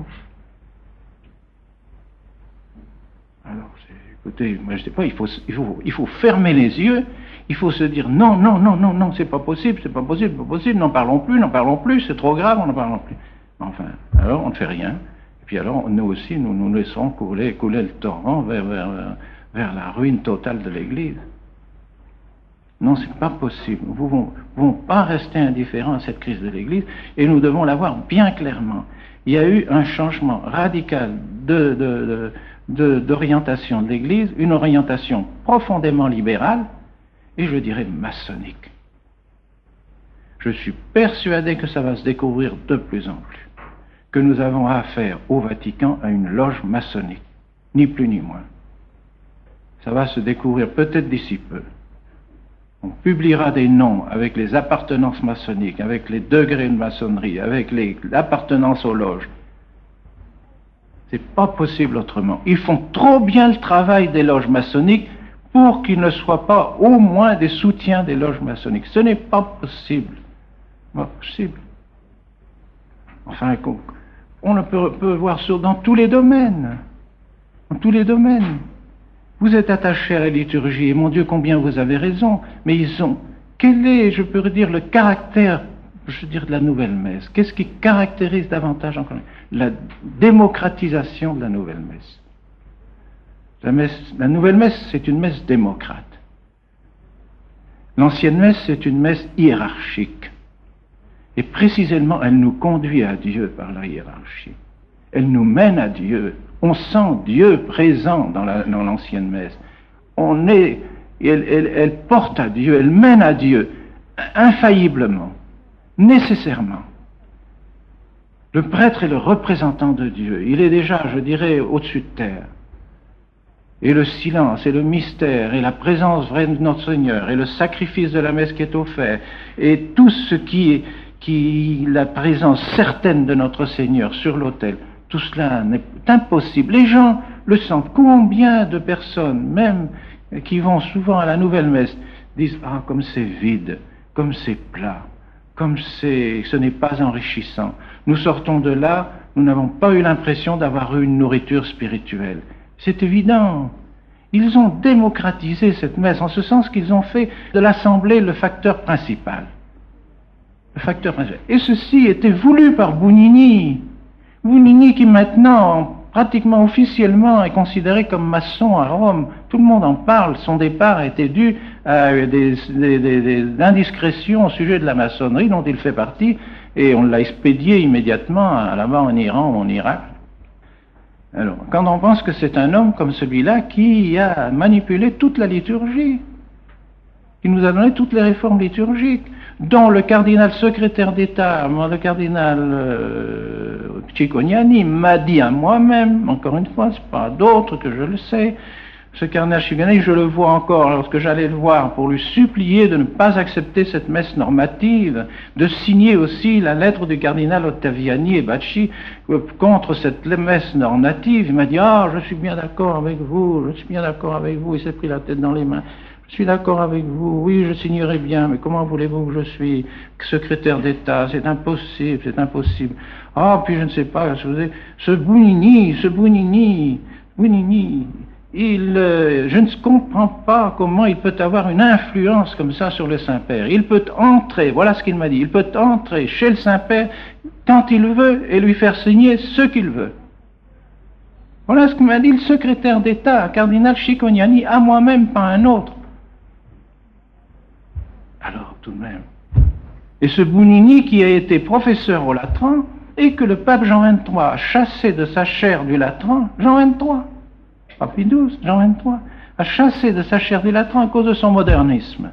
Alors, écoutez, moi je ne sais pas, il faut fermer les yeux, il faut se dire non, non, non, non, non, c'est pas possible, n'en parlons plus, c'est trop grave, on n'en parlons plus. Enfin, alors on ne fait rien, et puis alors nous aussi, nous laisserons couler le torrent vers la ruine totale de l'Église. Non, c'est pas possible. Nous ne pouvons pas rester indifférents à cette crise de l'Église et nous devons la voir bien clairement. Il y a eu un changement radical d'orientation de l'Église, une orientation profondément libérale et je dirais maçonnique. Je suis persuadé que ça va se découvrir de plus en plus, que nous avons affaire au Vatican à une loge maçonnique, ni plus ni moins. Ça va se découvrir peut-être d'ici peu. On publiera des noms avec les appartenances maçonniques, avec les degrés de maçonnerie, avec l'appartenance aux loges. C'est pas possible autrement. Ils font trop bien le travail des loges maçonniques pour qu'ils ne soient pas au moins des soutiens des loges maçonniques. Ce n'est pas possible. Pas possible. Enfin, on le peut voir dans tous les domaines. Dans tous les domaines. Vous êtes attaché à la liturgie, et mon Dieu, combien vous avez raison, mais quel est, je peux dire, le caractère, de la nouvelle messe? Qu'est-ce qui caractérise davantage encore la démocratisation de la nouvelle messe? La nouvelle messe, c'est une messe démocrate. L'ancienne messe, c'est une messe hiérarchique. Et précisément, elle nous conduit à Dieu par la hiérarchie. Elle nous mène à Dieu. On sent Dieu présent dans l'ancienne messe. Elle porte à Dieu, elle mène à Dieu, infailliblement, nécessairement. Le prêtre est le représentant de Dieu. Il est déjà, je dirais, au-dessus de terre. Et le silence, et le mystère, et la présence vraie de notre Seigneur, et le sacrifice de la messe qui est offert, et tout ce qui la présence certaine de notre Seigneur sur l'autel, tout cela est impossible. Les gens le sentent. Combien de personnes, même qui vont souvent à la nouvelle messe, disent « Ah, comme c'est vide, comme c'est plat, comme ce n'est pas enrichissant. Nous sortons de là, nous n'avons pas eu l'impression d'avoir eu une nourriture spirituelle. » C'est évident. Ils ont démocratisé cette messe, en ce sens qu'ils ont fait de l'Assemblée le facteur principal. Le facteur principal. Et ceci était voulu par Bugnini. Bugnini qui maintenant, pratiquement officiellement, est considéré comme maçon à Rome. Tout le monde en parle. Son départ a été dû à des indiscrétions au sujet de la maçonnerie dont il fait partie, et on l'a expédié immédiatement là-bas en Iran ou en Irak. Alors, quand on pense que c'est un homme comme celui-là qui a manipulé toute la liturgie, qui nous a donné toutes les réformes liturgiques, dont le cardinal secrétaire d'État, le cardinal Cicognani, m'a dit à moi-même, encore une fois, c'est pas d'autres que je le sais, ce cardinal Cicognani, je le vois encore lorsque j'allais le voir pour lui supplier de ne pas accepter cette messe normative, de signer aussi la lettre du cardinal Ottaviani et Bacci contre cette messe normative. Il m'a dit « Ah, je suis bien d'accord avec vous, il s'est pris la tête dans les mains. Je suis d'accord avec vous, oui, je signerai bien, mais comment voulez-vous que je suis secrétaire d'État? C'est impossible. Ah, puis je ne sais pas, ce Bugnini, je ne comprends pas comment il peut avoir une influence comme ça sur le Saint-Père. Il peut entrer, voilà ce qu'il m'a dit, il peut entrer chez le Saint-Père quand il veut et lui faire signer ce qu'il veut. Voilà ce que m'a dit le secrétaire d'État, cardinal Cicognani, à moi-même, pas un autre. Alors, tout de même. Et ce Bounini qui a été professeur au Latran et que le pape Jean XXIII a chassé de sa chaire du Latran, Jean XXIII, pas Pie XII, Jean XXIII, a chassé de sa chaire du Latran à cause de son modernisme.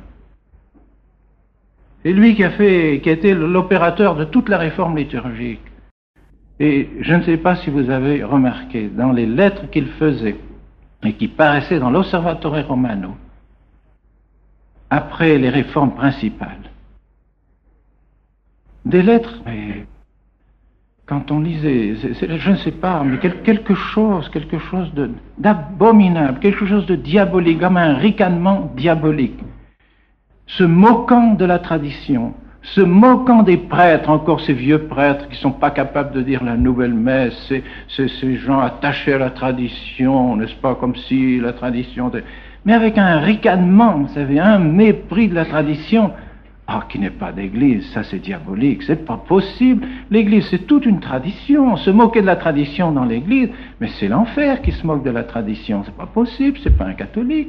C'est lui qui a été l'opérateur de toute la réforme liturgique. Et je ne sais pas si vous avez remarqué, dans les lettres qu'il faisait et qui paraissaient dans l'Osservatore Romano, après les réformes principales, des lettres, mais quand on lisait, je ne sais pas, mais quelque chose d'abominable, quelque chose de diabolique, comme un ricanement diabolique, se moquant de la tradition, se moquant des prêtres, encore ces vieux prêtres qui ne sont pas capables de dire la nouvelle messe, ces gens attachés à la tradition, n'est-ce pas, comme si la tradition... Mais avec un ricanement, vous savez, un mépris de la tradition, qui n'est pas d'église, ça c'est diabolique, c'est pas possible. L'église c'est toute une tradition, se moquer de la tradition dans l'église, mais c'est l'enfer qui se moque de la tradition, c'est pas possible, c'est pas un catholique.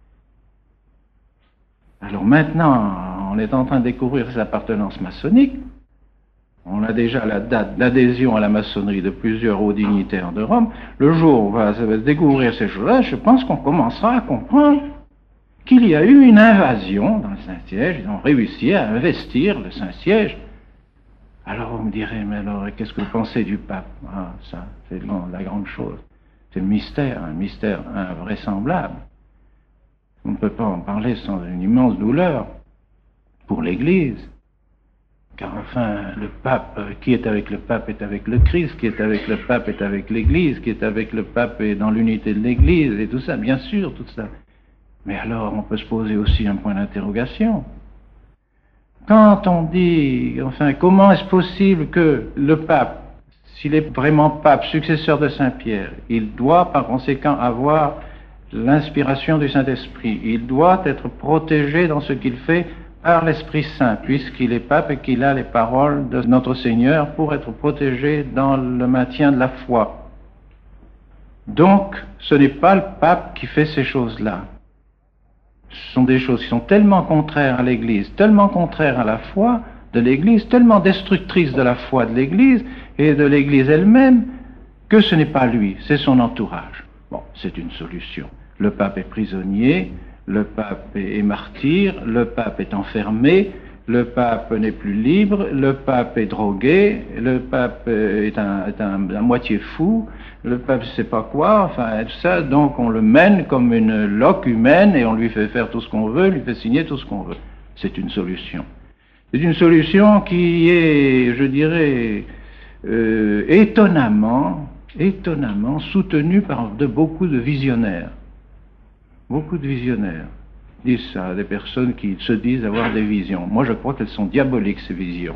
Alors maintenant, on est en train de découvrir ses appartenances maçonniques. On a déjà la date d'adhésion à la maçonnerie de plusieurs hauts dignitaires de Rome. Le jour où ça va se découvrir ces choses-là, je pense qu'on commencera à comprendre qu'il y a eu une invasion dans le Saint-Siège. Ils ont réussi à investir le Saint-Siège. Alors vous me direz, mais alors qu'est-ce que vous pensez du pape? Ça, c'est la grande chose. C'est le mystère, un mystère invraisemblable. On ne peut pas en parler sans une immense douleur pour l'Église. Car enfin, le pape, qui est avec le pape est avec le Christ, qui est avec le pape est avec l'Église, qui est avec le pape est dans l'unité de l'Église, et tout ça, bien sûr, tout ça. Mais alors, on peut se poser aussi un point d'interrogation. Quand on dit, enfin, comment est-ce possible que le pape, s'il est vraiment pape, successeur de Saint-Pierre, il doit par conséquent avoir l'inspiration du Saint-Esprit, il doit être protégé dans ce qu'il fait par l'Esprit Saint, puisqu'il est pape et qu'il a les paroles de notre Seigneur pour être protégé dans le maintien de la foi. Donc, ce n'est pas le pape qui fait ces choses-là. Ce sont des choses qui sont tellement contraires à l'Église, tellement contraires à la foi de l'Église, tellement destructrices de la foi de l'Église et de l'Église elle-même, que ce n'est pas lui, c'est son entourage. Bon, c'est une solution. Le pape est prisonnier, le pape est martyr, le pape est enfermé, le pape n'est plus libre, le pape est drogué, le pape est à moitié fou, le pape ne sait pas quoi, enfin tout ça, donc on le mène comme une loque humaine et on lui fait faire tout ce qu'on veut, lui fait signer tout ce qu'on veut. C'est une solution. C'est une solution qui est, je dirais, étonnamment soutenue par beaucoup de visionnaires. Beaucoup de visionnaires disent ça, des personnes qui se disent avoir des visions. Moi, je crois qu'elles sont diaboliques, ces visions.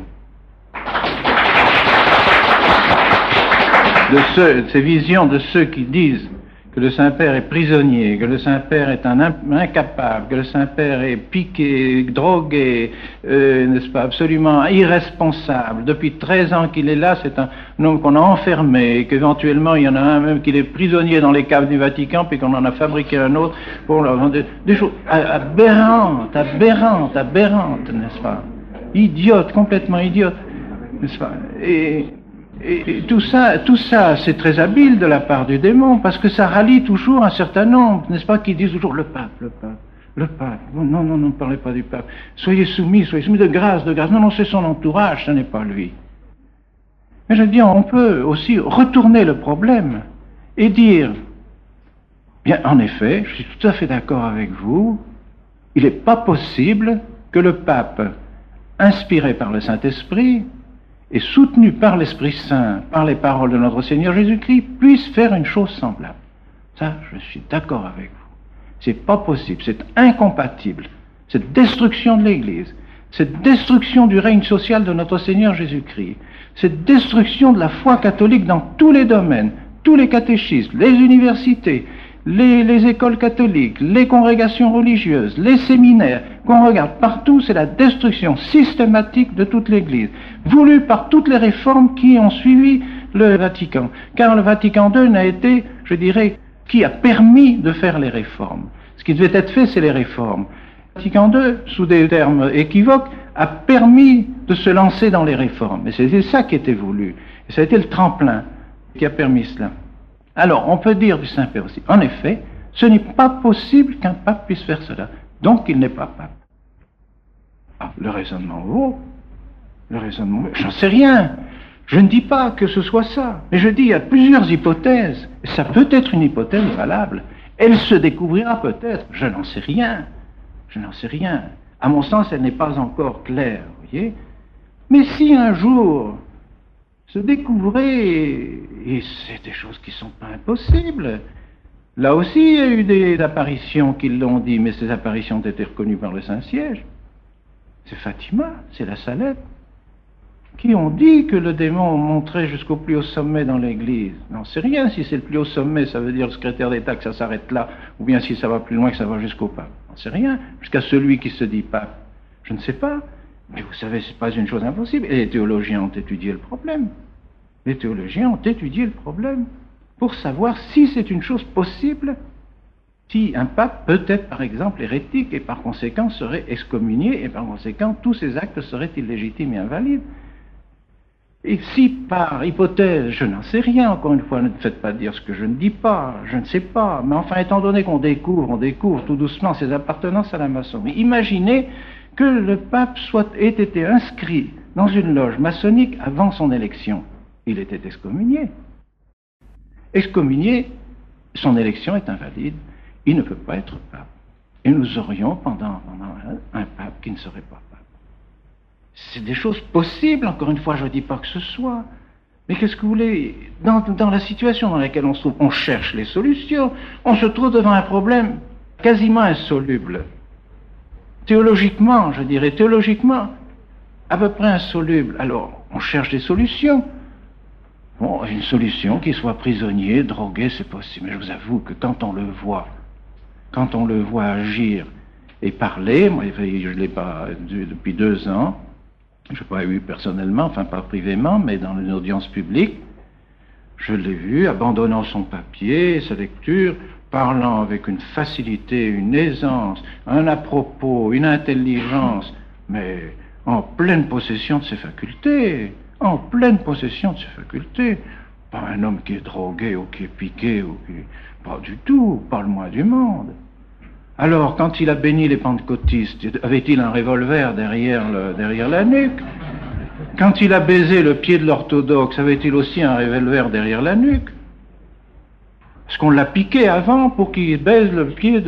Ces visions de ceux qui disent que le Saint-Père est prisonnier, que le Saint-Père est un incapable, que le Saint-Père est piqué, drogué, n'est-ce pas, absolument irresponsable. Depuis 13 ans qu'il est là, c'est un homme qu'on a enfermé, et qu'éventuellement il y en a un même qui est prisonnier dans les caves du Vatican, puis qu'on en a fabriqué un autre pour des choses aberrantes, n'est-ce pas? Idiotes, complètement idiotes, n'est-ce pas? Et tout ça, c'est très habile de la part du démon, parce que ça rallie toujours un certain nombre, n'est-ce pas, qui disent toujours le pape. Non, ne parlez pas du pape. Soyez soumis de grâce. Non, c'est son entourage, ce n'est pas lui. Mais je dis, on peut aussi retourner le problème et dire, bien, en effet, je suis tout à fait d'accord avec vous, il n'est pas possible que le pape, inspiré par le Saint-Esprit, et soutenu par l'Esprit Saint, par les paroles de notre Seigneur Jésus-Christ, puisse faire une chose semblable. Ça, je suis d'accord avec vous. C'est pas possible, c'est incompatible. Cette destruction de l'Église, cette destruction du règne social de notre Seigneur Jésus-Christ, cette destruction de la foi catholique dans tous les domaines, tous les catéchismes, les universités, les écoles catholiques, les congrégations religieuses, les séminaires, qu'on regarde partout, c'est la destruction systématique de toute l'Église, voulue par toutes les réformes qui ont suivi le Vatican. Car le Vatican II n'a été, je dirais, qui a permis de faire les réformes. Ce qui devait être fait, c'est les réformes. Le Vatican II, sous des termes équivoques, a permis de se lancer dans les réformes. Et c'était ça qui était voulu. Et ça a été le tremplin qui a permis cela. Alors, on peut dire du Saint-Père aussi, en effet, ce n'est pas possible qu'un pape puisse faire cela. Donc, il n'est pas pape. Ah, le raisonnement vaut. Le raisonnement vaut. J'en sais rien. Je ne dis pas que ce soit ça. Mais je dis, il y a plusieurs hypothèses. Et ça peut être une hypothèse valable. Elle se découvrira peut-être. Je n'en sais rien. Je n'en sais rien. À mon sens, elle n'est pas encore claire, vous voyez. Mais si un jour se découvrait, et c'est des choses qui ne sont pas impossibles. Là aussi, il y a eu des apparitions qui l'ont dit, mais ces apparitions ont été reconnues par le Saint-Siège. C'est Fatima, c'est la Salette, qui ont dit que le démon monterait jusqu'au plus haut sommet dans l'Église. Non, c'est rien si c'est le plus haut sommet, ça veut dire le secrétaire d'État que ça s'arrête là, ou bien si ça va plus loin que ça va jusqu'au pape. Non, c'est rien, jusqu'à celui qui se dit pape. Je ne sais pas. Mais vous savez, ce n'est pas une chose impossible. Et les théologiens ont étudié le problème. Les théologiens ont étudié le problème pour savoir si c'est une chose possible, si un pape peut être, par exemple, hérétique et par conséquent serait excommunié et par conséquent tous ses actes seraient illégitimes et invalides. Et si par hypothèse, je n'en sais rien, encore une fois, ne me faites pas dire ce que je ne dis pas, je ne sais pas, mais enfin, étant donné qu'on découvre tout doucement ses appartenances à la maçonnerie, imaginez que le pape ait été inscrit dans une loge maçonnique avant son élection. Il était excommunié. Excommunié, son élection est invalide, il ne peut pas être pape. Et nous aurions pendant un pape qui ne serait pas pape. C'est des choses possibles, encore une fois, je ne dis pas que ce soit. Mais qu'est-ce que vous voulez? Dans la situation dans laquelle on se trouve, on cherche les solutions, on se trouve devant un problème quasiment insoluble. Théologiquement, je dirais, à peu près insoluble. Alors, on cherche des solutions. Bon, une solution qui soit prisonnier, drogué, c'est possible. Mais je vous avoue que quand on le voit agir et parler, moi je ne l'ai pas vu depuis 2 ans, je ne l'ai pas eu personnellement, enfin pas privément, mais dans une audience publique, je l'ai vu abandonnant son papier, sa lecture, parlant avec une facilité, une aisance, un à-propos, une intelligence, mais en pleine possession de ses facultés. En pleine possession de ses facultés. Pas un homme qui est drogué ou qui est piqué ou qui... Pas du tout, pas le moins du monde. Alors, quand il a béni les pentecôtistes, avait-il un revolver derrière la nuque? Quand il a baisé le pied de l'orthodoxe, avait-il aussi un revolver derrière la nuque? Est-ce qu'on l'a piqué avant pour qu'il baise le pied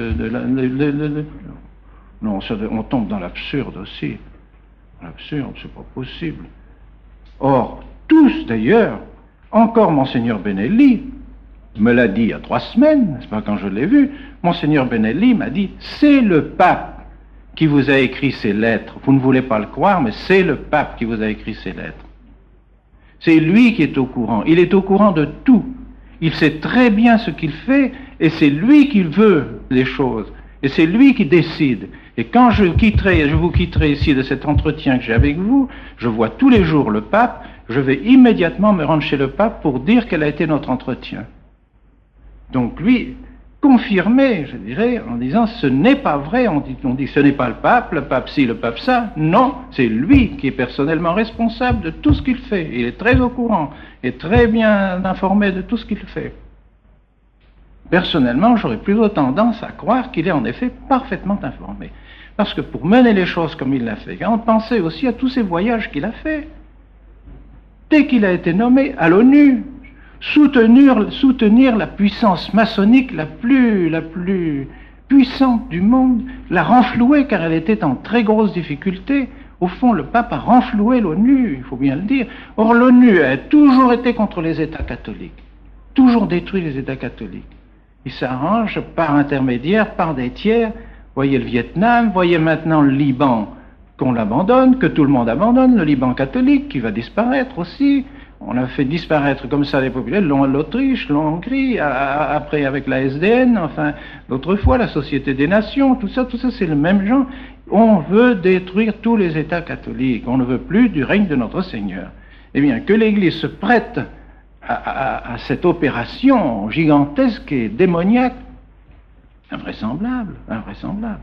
Non, on tombe dans l'absurde aussi. L'absurde, c'est pas possible. Or, tous d'ailleurs, encore Monseigneur Benelli me l'a dit il y a 3 semaines, n'est-ce pas, quand je l'ai vu, Monseigneur Benelli m'a dit, c'est le pape qui vous a écrit ces lettres. Vous ne voulez pas le croire, mais c'est le pape qui vous a écrit ces lettres. C'est lui qui est au courant. Il est au courant de tout. Il sait très bien ce qu'il fait, et c'est lui qui veut les choses. Et c'est lui qui décide. Et quand je vous quitterai ici de cet entretien que j'ai avec vous, je vois tous les jours le pape, je vais immédiatement me rendre chez le pape pour dire quel a été notre entretien. Donc lui, confirmé, je dirais, en disant ce n'est pas vrai, on dit ce n'est pas le pape ci, le pape ça. Non, c'est lui qui est personnellement responsable de tout ce qu'il fait. Il est très au courant et très bien informé de tout ce qu'il fait. Personnellement, j'aurais plutôt tendance à croire qu'il est en effet parfaitement informé. Parce que pour mener les choses comme il l'a fait, on pensait aussi à tous ces voyages qu'il a faits. Dès qu'il a été nommé à l'ONU, soutenir la puissance maçonnique la plus puissante du monde, la renflouer car elle était en très grosse difficulté. Au fond, le pape a renfloué l'ONU, il faut bien le dire. Or, l'ONU a toujours été contre les États catholiques, toujours détruit les États catholiques. Il s'arrange par intermédiaire, par des tiers. Voyez le Vietnam, voyez maintenant le Liban qu'on l'abandonne, que tout le monde abandonne, le Liban catholique qui va disparaître aussi. On a fait disparaître comme ça les populaires, l'Autriche, l'Hongrie, après avec la SDN, enfin, d'autres fois, la Société des Nations, tout ça, c'est le même genre. On veut détruire tous les États catholiques, on ne veut plus du règne de notre Seigneur. Eh bien, que l'Église se prête à cette opération gigantesque et démoniaque, invraisemblable, invraisemblable.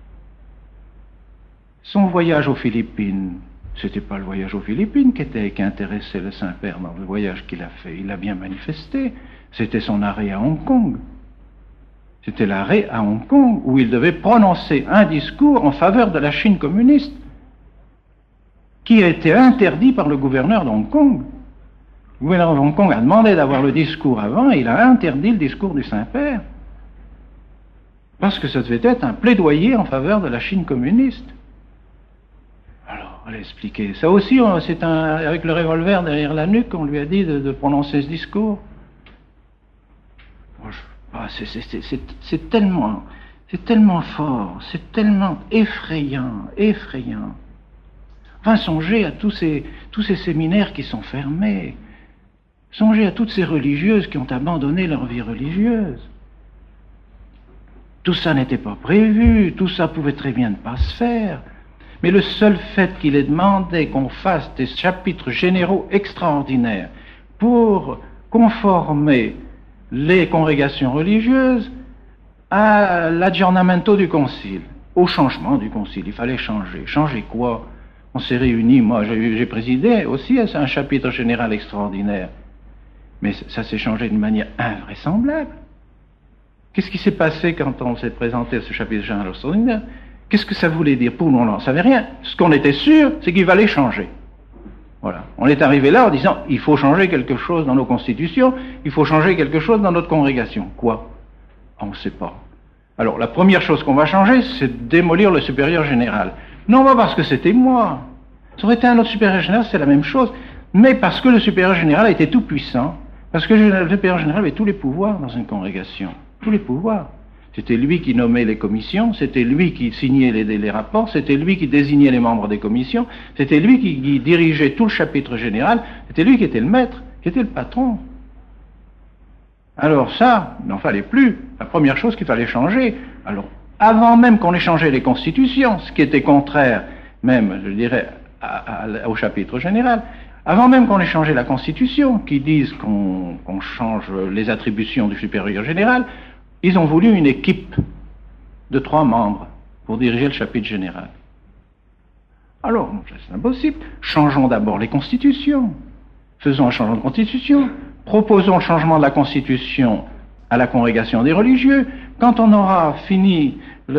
Son voyage aux Philippines, c'était pas le voyage aux Philippines qui intéressait le Saint-Père dans le voyage qu'il a fait, il l'a bien manifesté, c'était son arrêt à Hong Kong. C'était l'arrêt à Hong Kong où il devait prononcer un discours en faveur de la Chine communiste, qui a été interdit par le gouverneur de Hong Kong. Le gouverneur de Hong Kong a demandé d'avoir le discours avant et il a interdit le discours du Saint-Père. Parce que ça devait être un plaidoyer en faveur de la Chine communiste. Alors, allez expliquer. Ça aussi, c'est avec le revolver derrière la nuque qu'on lui a dit de prononcer ce discours. C'est tellement fort, c'est tellement effrayant. Enfin, songez à tous ces séminaires qui sont fermés. Songez à toutes ces religieuses qui ont abandonné leur vie religieuse. Tout ça n'était pas prévu, tout ça pouvait très bien ne pas se faire. Mais le seul fait qu'il ait demandé qu'on fasse des chapitres généraux extraordinaires pour conformer les congrégations religieuses à l'aggiornamento du concile, au changement du concile, il fallait changer. Changer quoi? On s'est réunis, moi j'ai présidé aussi un chapitre général extraordinaire, mais ça s'est changé d'une manière invraisemblable. Qu'est-ce qui s'est passé quand on s'est présenté à ce chapitre général extraordinaire? Qu'est-ce que ça voulait dire? Pour nous, on n'en savait rien. Ce qu'on était sûr, c'est qu'il fallait changer. Voilà. On est arrivé là en disant, il faut changer quelque chose dans nos constitutions, il faut changer quelque chose dans notre congrégation. Quoi? On ne sait pas. Alors, la première chose qu'on va changer, c'est de démolir le supérieur général. Non pas parce que c'était moi. Ça aurait été un autre supérieur général, c'est la même chose. Mais parce que le supérieur général était tout puissant, parce que le supérieur général avait tous les pouvoirs dans une congrégation. Tous les pouvoirs. C'était lui qui nommait les commissions, c'était lui qui signait les rapports, c'était lui qui désignait les membres des commissions, c'était lui qui dirigeait tout le chapitre général, c'était lui qui était le maître, qui était le patron. Alors ça, il n'en fallait plus. La première chose qu'il fallait changer, alors avant même qu'on ait changé les constitutions, ce qui était contraire même, je dirais, au chapitre général, avant même qu'on ait changé la constitution, qui dise qu'on change les attributions du supérieur général, ils ont voulu une équipe de 3 membres pour diriger le chapitre général. Alors, c'est impossible. Changeons d'abord les constitutions. Faisons un changement de constitution. Proposons le changement de la constitution à la congrégation des religieux. Quand on aura fini,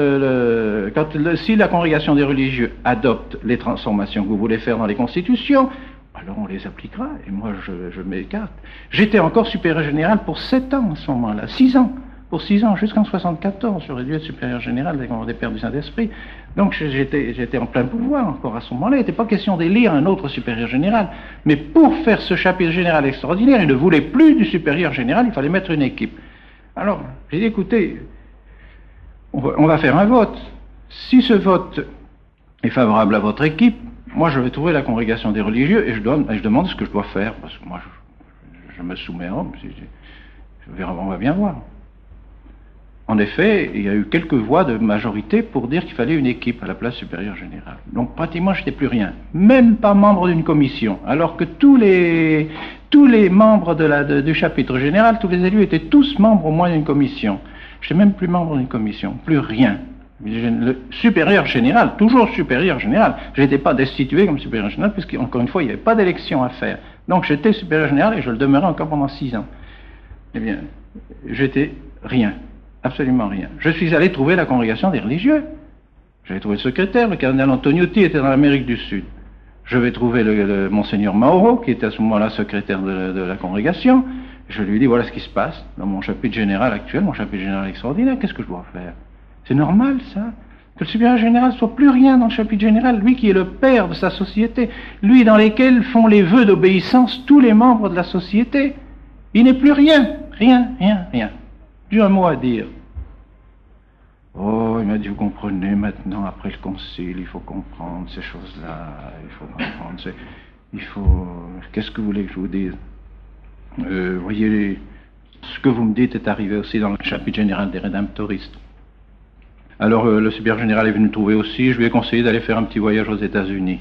si la congrégation des religieux adopte les transformations que vous voulez faire dans les constitutions, alors on les appliquera. Et moi, je m'écarte. J'étais encore supérieur général pour 7 ans à ce moment-là, 6 ans. Pour 6 ans, jusqu'en 74, j'aurais dû être supérieur général des Pères du Saint-Esprit. Donc j'étais en plein pouvoir encore à ce moment-là. Il n'était pas question d'élire un autre supérieur général. Mais pour faire ce chapitre général extraordinaire, il ne voulait plus du supérieur général, il fallait mettre une équipe. Alors, j'ai dit, écoutez, on va faire un vote. Si ce vote est favorable à votre équipe, moi je vais trouver la congrégation des religieux et je demande ce que je dois faire. Parce que moi, je me soumets à eux. On va bien voir. En effet, il y a eu quelques voix de majorité pour dire qu'il fallait une équipe à la place supérieure générale. Donc pratiquement, je n'étais plus rien. Même pas membre d'une commission. Alors que tous les membres du chapitre général, tous les élus étaient tous membres au moins d'une commission. Je n'étais même plus membre d'une commission. Plus rien. Le supérieur général, toujours supérieur général. Je n'étais pas destitué comme supérieur général, puisqu'encore une fois, il n'y avait pas d'élection à faire. Donc j'étais supérieur général et je le demeurais encore pendant 6 ans. Eh bien, j'étais rien. Absolument rien. Je suis allé trouver la congrégation des religieux. J'avais trouvé le secrétaire, le cardinal Antoniotti était dans l'Amérique du Sud. Je vais trouver le monseigneur Mauro, qui était à ce moment-là secrétaire de la congrégation. Je lui dis, voilà ce qui se passe dans mon chapitre général actuel, mon chapitre général extraordinaire, qu'est-ce que je dois faire? C'est normal, ça? Que le supérieur général soit plus rien dans le chapitre général, lui qui est le père de sa société, lui dans lequel font les vœux d'obéissance tous les membres de la société. Il n'est plus rien, rien. J'ai un mot à dire. Oh, il m'a dit, vous comprenez maintenant, après le concile, il faut comprendre ces choses-là, il faut comprendre. Qu'est-ce que vous voulez que je vous dise? Voyez, ce que vous me dites est arrivé aussi dans le chapitre général des Rédemptoristes. Alors, le supérieur général est venu me trouver aussi, je lui ai conseillé d'aller faire un petit voyage aux États-Unis.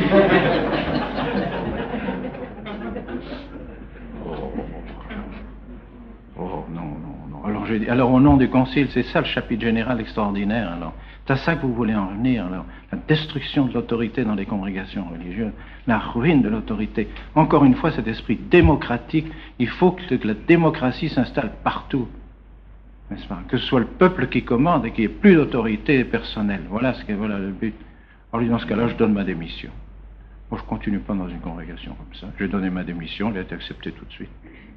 Alors au nom du concile, c'est ça le chapitre général extraordinaire. Alors, c'est à ça que vous voulez en venir. Alors, la destruction de l'autorité dans les congrégations religieuses, la ruine de l'autorité. Encore une fois, cet esprit démocratique, il faut que la démocratie s'installe partout, n'est-ce pas? Que ce soit le peuple qui commande et qu'il n'y ait plus d'autorité personnelle. Voilà le but. Alors dans ce cas-là, je donne ma démission. Moi, je ne continue pas dans une congrégation comme ça. J'ai donné ma démission, elle a été acceptée tout de suite.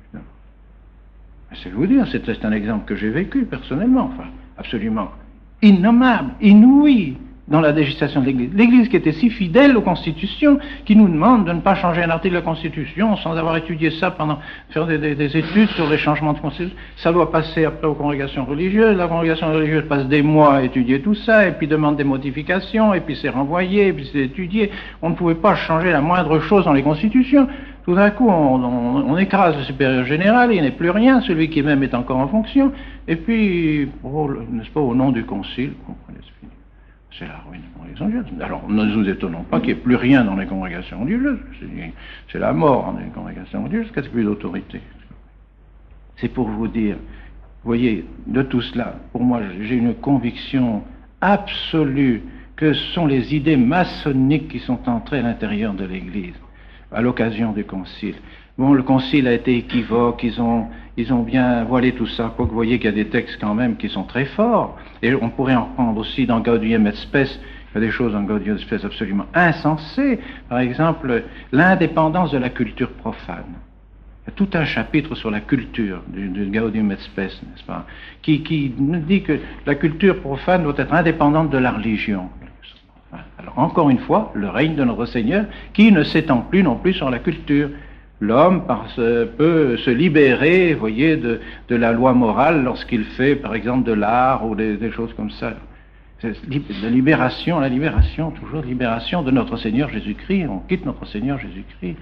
C'est vous dire, c'est un exemple que j'ai vécu personnellement, enfin, absolument innommable, inouï dans la législation de l'Église. L'Église qui était si fidèle aux constitutions, qui nous demande de ne pas changer un article de la Constitution sans avoir étudié ça faire des études sur les changements de Constitution. Ça doit passer après aux congrégations religieuses. La congrégation religieuse passe des mois à étudier tout ça, et puis demande des modifications, et puis c'est renvoyé, et puis c'est étudié. On ne pouvait pas changer la moindre chose dans les constitutions. Tout d'un coup, on écrase le supérieur général, il n'est plus rien, celui qui même est encore en fonction, et puis, n'est-ce pas, au nom du concile, vous comprenez, c'est fini. C'est la ruine des congrégations religieuses. Alors, ne nous étonnons pas qu'il n'y ait plus rien dans les congrégations religieuses. C'est la mort dans les congrégations religieuses, qu'il n'y ait plus d'autorité. C'est pour vous dire, vous voyez, de tout cela, pour moi, j'ai une conviction absolue que ce sont les idées maçonniques qui sont entrées à l'intérieur de l'Église à l'occasion du concile. Bon, le concile a été équivoque, ils ont bien voilé tout ça, quoique vous voyez qu'il y a des textes quand même qui sont très forts, et on pourrait en reprendre aussi dans Gaudium et Spes. Il y a des choses dans Gaudium et Spes absolument insensées, par exemple, l'indépendance de la culture profane. Il y a tout un chapitre sur la culture du Gaudium et Spes, n'est-ce pas, qui nous dit que la culture profane doit être indépendante de la religion. Alors, encore une fois, le règne de notre Seigneur, qui ne s'étend plus non plus sur la culture. L'homme peut se libérer, vous voyez, de la loi morale lorsqu'il fait, par exemple, de l'art ou des choses comme ça. La libération, toujours libération de notre Seigneur Jésus-Christ. On quitte notre Seigneur Jésus-Christ.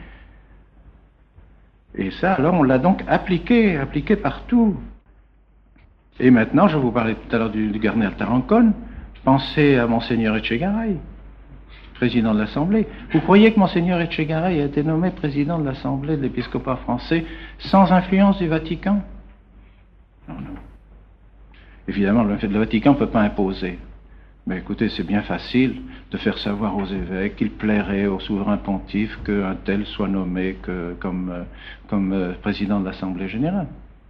Et ça, alors, on l'a donc appliqué partout. Et maintenant, je vous parlais tout à l'heure du cardinal Tarancone. Pensez à Monseigneur Etchegaray, président de l'Assemblée. Vous croyez que Monseigneur Etchegaray a été nommé président de l'Assemblée de l'épiscopat français sans influence du Vatican? Non. Évidemment, le Vatican ne peut pas imposer. Mais écoutez, c'est bien facile de faire savoir aux évêques qu'il plairait au souverain pontife qu'un tel soit nommé comme président de l'Assemblée générale.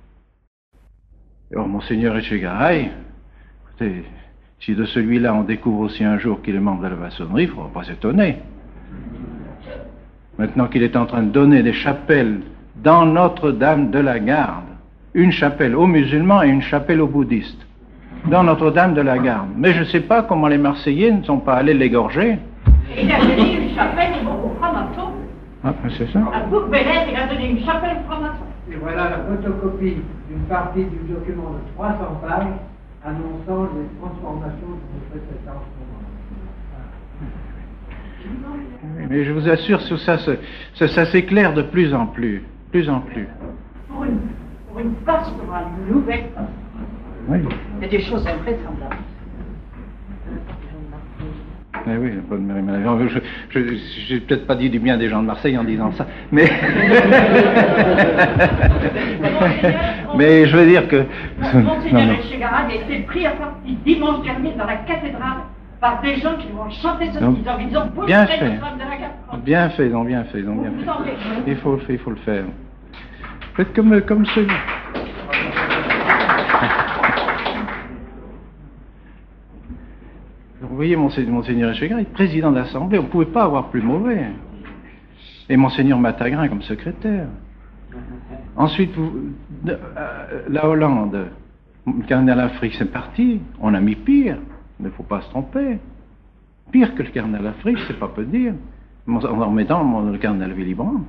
Or, Monseigneur Etchegaray, écoutez, si de celui-là on découvre aussi un jour qu'il est membre de la maçonnerie, il ne faudra pas s'étonner. Maintenant qu'il est en train de donner des chapelles dans Notre-Dame de la Garde, une chapelle aux musulmans et une chapelle aux bouddhistes, dans Notre-Dame de la Garde. Mais je ne sais pas comment les Marseillais ne sont pas allés l'égorger. Il a donné une chapelle aux francs-maçons. Ah, c'est ça. À Bourg-Bélèze, il a donné une chapelle aux francs-maçons. Et voilà la photocopie d'une partie du document de 300 pages annonçant les transformations que vous faites en ce moment. Mais je vous assure, ça s'éclaire de plus en plus. Pour une pastorale, une nouvelle pastorale. Oui. Il y a des choses invraisemblables. Eh oui, pas de Marie-Malade. Je n'ai peut-être pas dit du bien des gens de Marseille en disant ça, mais mais je veux dire que Monseigneur Etchegaray a été pris à partie dimanche dernier dans la cathédrale par des gens qui vont chanter ce qu'ils ont poussé bien Notre-Dame fait. de la Garde. Bien fait, ils ont bien fait. Il faut le faire. Faites comme celui. Vous voyez, Monseigneur Etchegaray, président de l'Assemblée, on ne pouvait pas avoir plus mauvais. Et Monseigneur Matagrin comme secrétaire. Ensuite, la Hollande, le cardinal Afrique, c'est parti. On a mis pire, mais il ne faut pas se tromper. Pire que le cardinal Afrique, c'est pas peu dire. En remettant le cardinal Willy Brandt.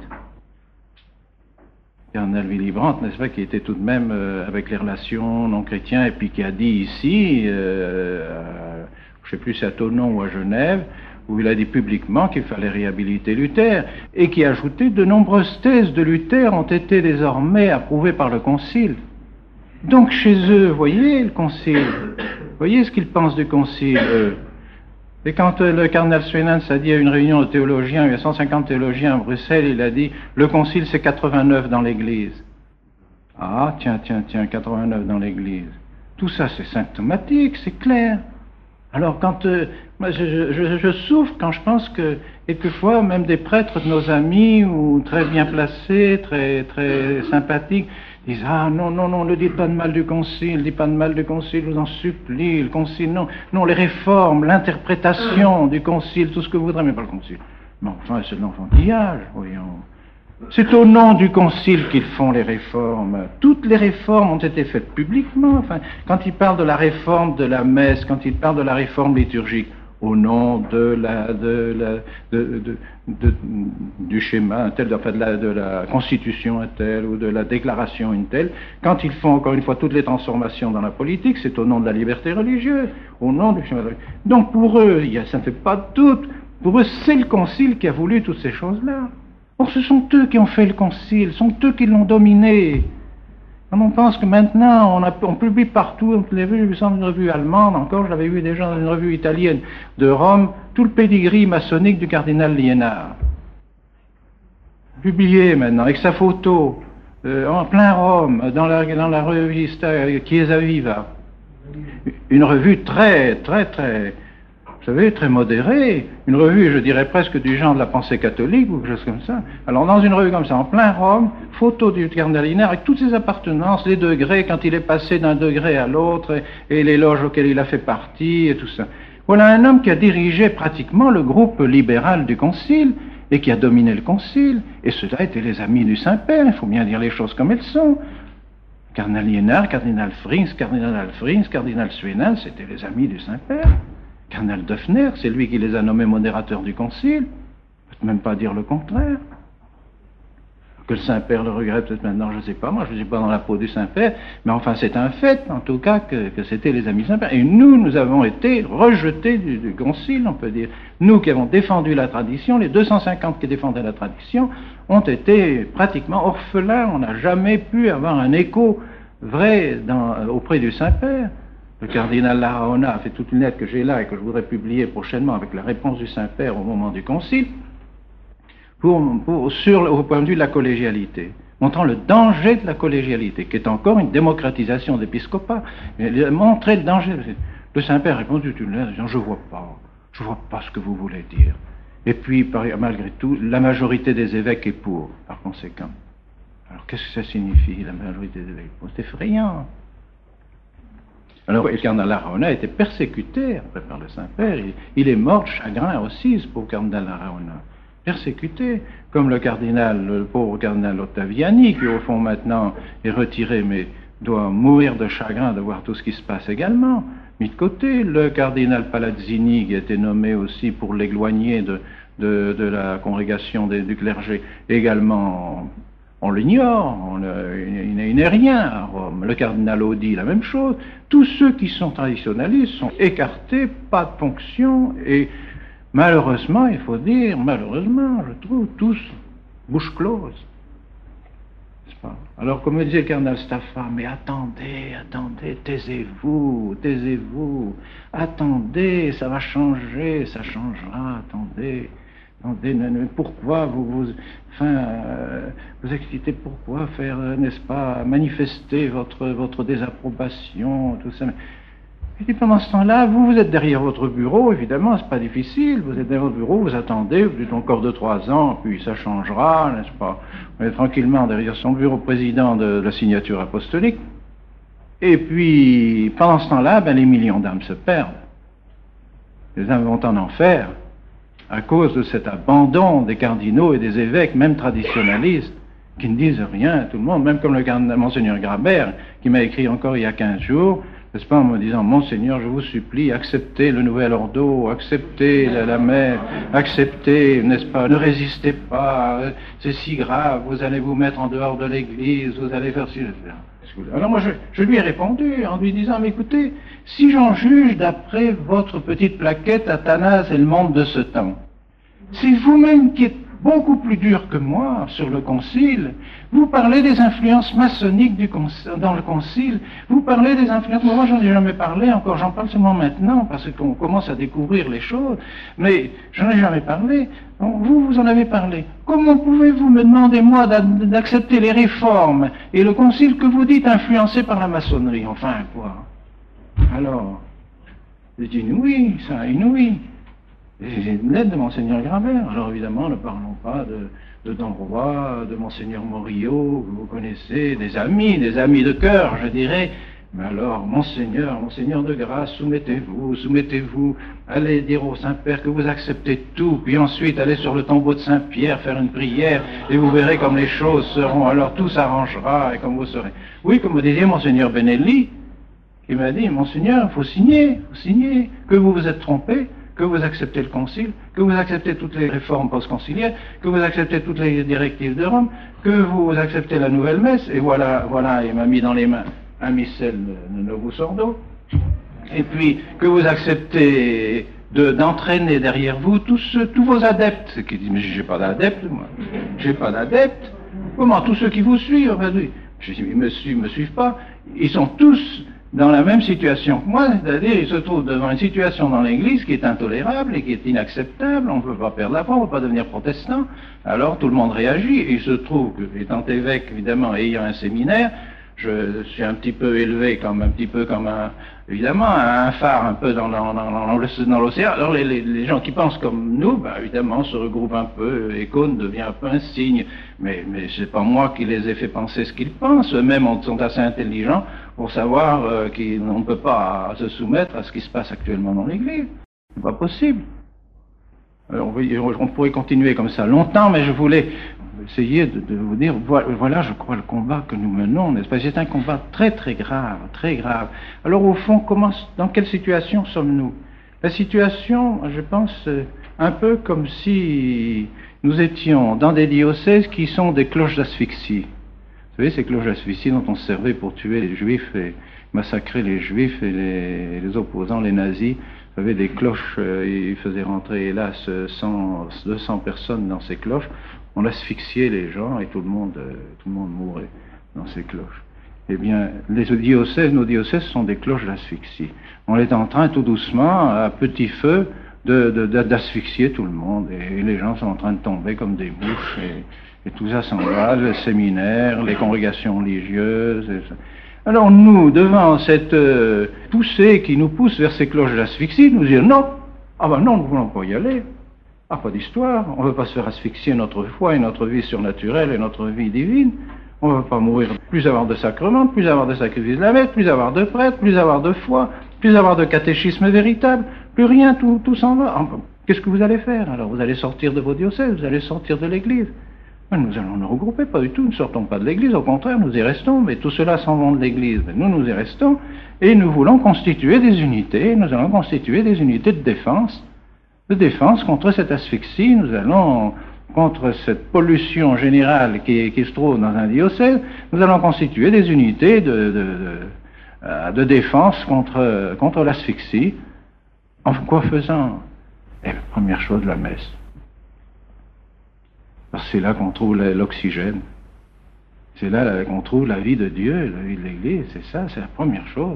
Cardinal Willy Brandt, n'est-ce pas, qui était tout de même avec les relations non chrétiens, et puis qui a dit ici, je ne sais plus si à Thonon ou à Genève, où il a dit publiquement qu'il fallait réhabiliter Luther, et qui a ajouté de nombreuses thèses de Luther ont été désormais approuvées par le Concile. Donc chez eux, voyez le Concile, voyez ce qu'ils pensent du Concile, eux. Et quand le cardinal Suenens a dit à une réunion de théologiens, il y a 150 théologiens à Bruxelles, il a dit « Le Concile, c'est 89 dans l'Église ». Ah, tiens, 89 dans l'Église. Tout ça, c'est symptomatique, c'est clair. Alors, quand moi, je souffre quand je pense que, quelquefois, même des prêtres de nos amis, ou très bien placés, très sympathiques, disent « Ah, non, ne dites pas de mal du Concile, dites pas de mal du Concile, je vous en supplie, le Concile, non, les réformes, l'interprétation du Concile, tout ce que vous voudrez, mais pas le Concile. » Mais enfin, c'est de l'enfantillage, voyons. C'est au nom du Concile qu'ils font les réformes. Toutes les réformes ont été faites publiquement. Enfin, quand ils parlent de la réforme de la messe, quand ils parlent de la réforme liturgique, au nom du schéma un tel, de la constitution un tel, ou de la déclaration une telle, quand ils font encore une fois toutes les transformations dans la politique, c'est au nom de la liberté religieuse, au nom du schéma. Donc pour eux, ça ne fait pas de doute, pour eux c'est le Concile qui a voulu toutes ces choses-là. Or, ce sont eux qui ont fait le Concile, ce sont eux qui l'ont dominé. Quand on pense que maintenant, on publie partout, on l'a vu dans une revue allemande, encore, je l'avais vu déjà dans une revue italienne de Rome, tout le pédigree maçonnique du cardinal Liénard. Publié maintenant, avec sa photo, en plein Rome, dans la revue Chiesa Viva. Une revue très, vous savez, très modérée, une revue, je dirais presque du genre de la pensée catholique ou quelque chose comme ça. Alors dans une revue comme ça, en plein Rome, photo du cardinal Liénard avec toutes ses appartenances, les degrés, quand il est passé d'un degré à l'autre, et les loges auxquelles il a fait partie, et tout ça. Voilà un homme qui a dirigé pratiquement le groupe libéral du Concile, et qui a dominé le Concile, et ceux-là étaient les amis du Saint-Père, il faut bien dire les choses comme elles sont. Cardinal Liénard, cardinal Frings, cardinal Suenens, c'était les amis du Saint-Père. Cardinal Döffner, c'est lui qui les a nommés modérateurs du Concile. On ne peut même pas dire le contraire. Que le Saint-Père le regrette peut-être maintenant, je ne sais pas, moi je ne suis pas dans la peau du Saint-Père, mais enfin c'est un fait, en tout cas, que c'était les amis du Saint-Père. Et nous avons été rejetés du Concile, on peut dire. Nous qui avons défendu la tradition, les 250 qui défendaient la tradition, ont été pratiquement orphelins, on n'a jamais pu avoir un écho vrai auprès du Saint-Père. Le cardinal Larraona a fait toute une lettre que j'ai là et que je voudrais publier prochainement avec la réponse du Saint-Père au moment du Concile, au point de vue de la collégialité, montrant le danger de la collégialité, qui est encore une démocratisation de l'épiscopat, montrer le danger. Le Saint-Père a répondu toute une lettre, disant, je vois pas ce que vous voulez dire. Et puis, malgré tout, la majorité des évêques est pour, par conséquent. Alors, qu'est-ce que ça signifie, la majorité des évêques? C'est effrayant. Alors, le cardinal Larraona a été persécuté après par le Saint-Père. Il est mort de chagrin aussi, ce pauvre cardinal Larraona. Persécuté, comme le pauvre cardinal Ottaviani, qui au fond maintenant est retiré, mais doit mourir de chagrin de voir tout ce qui se passe également. Mis de côté, le cardinal Palazzini, qui a été nommé aussi pour l'éloigner de la congrégation du clergé, également. On l'ignore, il n'est rien à Rome. Le cardinal Audi, la même chose. Tous ceux qui sont traditionnalistes sont écartés, pas de fonction, et malheureusement, il faut dire, je trouve, tous bouche close. N'est-ce pas? Alors, comme disait le cardinal Staffa, mais attendez, taisez-vous, attendez, ça va changer, ça changera, attendez, pourquoi vous excitez, pourquoi faire, n'est-ce pas, manifester votre désapprobation, tout ça. Et puis pendant ce temps-là, vous êtes derrière votre bureau, évidemment, c'est pas difficile, vous êtes derrière votre bureau, vous attendez, vous dites encore 2-3 ans, puis ça changera, n'est-ce pas? Vous êtes tranquillement derrière son bureau président de la signature apostolique, et puis pendant ce temps-là, les millions d'âmes se perdent. Les âmes vont en enfer, à cause de cet abandon des cardinaux et des évêques, même traditionnalistes, qui ne disent rien à tout le monde, même comme le cardinal Monseigneur Grabert, qui m'a écrit encore il y a 15 jours, n'est-ce pas, en me disant, Monseigneur, je vous supplie, acceptez le nouvel ordo, acceptez la messe, acceptez, n'est-ce pas, ne résistez pas, c'est si grave, vous allez vous mettre en dehors de l'église, vous allez faire ci, etc. Alors moi, je lui ai répondu en lui disant, mais écoutez, si j'en juge d'après votre petite plaquette Athanase et le monde de ce temps, c'est vous-même qui êtes beaucoup plus dur que moi sur le concile. Vous parlez des influences maçonniques dans le concile, vous parlez des influences... Moi, j'en ai jamais parlé encore, j'en parle seulement maintenant, parce qu'on commence à découvrir les choses, mais j'en ai jamais parlé. Donc, vous en avez parlé. Comment pouvez-vous me demander, moi, d'accepter les réformes et le concile que vous dites influencé par la maçonnerie? Enfin, quoi? Alors, c'est inouï, ça, inouï. J'ai une lettre de Monseigneur Grabert. Alors évidemment, ne parlons pas de Damrois, de Monseigneur Morillo, que vous connaissez, des amis de cœur, je dirais. Mais alors, Monseigneur de grâce, soumettez-vous, allez dire au Saint-Père que vous acceptez tout, puis ensuite allez sur le tombeau de Saint-Pierre faire une prière, et vous verrez comme les choses seront, alors tout s'arrangera, et comme vous serez. Oui, comme vous disiez, Monseigneur Benelli, qui m'a dit, Monseigneur, il faut signer, que vous vous êtes trompé, que vous acceptez le concile, que vous acceptez toutes les réformes post-conciliaires, que vous acceptez toutes les directives de Rome, que vous acceptez la nouvelle messe, et voilà, il m'a mis dans les mains un missel de Novus Ordo, et puis que vous acceptez d'entraîner derrière vous tous vos adeptes, qui disent, mais j'ai pas d'adeptes, moi, j'ai pas d'adeptes, comment, tous ceux qui vous suivent, je dis, ils me suivent pas, ils sont tous dans la même situation que moi, c'est-à-dire ils se trouvent devant une situation dans l'Église qui est intolérable et qui est inacceptable, on ne peut pas perdre la foi, on ne peut pas devenir protestant, alors tout le monde réagit, et il se trouve que, étant évêque, évidemment, ayant un séminaire, je suis un petit peu élevé comme évidemment, un phare un peu dans l'océan. Alors les gens qui pensent comme nous, évidemment, se regroupent un peu, et Cône devient un peu un signe. Mais c'est pas moi qui les ai fait penser ce qu'ils pensent. Eux-mêmes sont assez intelligents pour savoir qu'on ne peut pas se soumettre à ce qui se passe actuellement dans l'Église. C'est pas possible. Alors, on pourrait continuer comme ça longtemps, mais je voulais essayer de vous dire, voilà, je crois, le combat que nous menons, n'est-ce pas? C'est un combat très très grave, très grave. Alors au fond, dans quelle situation sommes-nous? La situation, je pense, un peu comme si nous étions dans des diocèses qui sont des cloches d'asphyxie. Vous savez, ces cloches d'asphyxie dont on se servait pour tuer les Juifs et massacrer les Juifs et les opposants, les nazis. Vous savez, des cloches, ils faisaient rentrer, hélas, 200 personnes dans ces cloches. On asphyxiait les gens et tout le monde mourait dans ces cloches. Eh bien, nos diocèses sont des cloches d'asphyxie. On est en train, tout doucement, à petit feu, d'asphyxier tout le monde. Et les gens sont en train de tomber comme des mouches. Et tout ça s'en va, le séminaire, les congrégations religieuses. Et ça. Alors nous, devant cette poussée qui nous pousse vers ces cloches d'asphyxie, nous disons non, non, nous ne voulons pas y aller. Pas d'histoire, on ne veut pas se faire asphyxier notre foi et notre vie surnaturelle et notre vie divine. On ne veut pas mourir, plus avoir de sacrements, plus avoir de sacrifices de la messe, plus avoir de prêtres, plus avoir de foi, plus avoir de catéchisme véritable, plus rien, tout s'en va. Qu'est-ce que vous allez faire? Alors vous allez sortir de vos diocèses, vous allez sortir de l'Église. Nous allons nous regrouper, pas du tout, nous ne sortons pas de l'Église, au contraire, nous y restons, mais tout cela s'en vont de l'Église. Mais nous y restons, et nous voulons constituer des unités, nous allons constituer des unités de défense contre cette asphyxie, nous allons, contre cette pollution générale qui se trouve dans un diocèse, nous allons constituer des unités de défense contre l'asphyxie. En quoi faisant? La première chose, la messe. Parce que c'est là qu'on trouve l'oxygène. C'est là qu'on trouve la vie de Dieu, la vie de l'Église. C'est ça, c'est la première chose.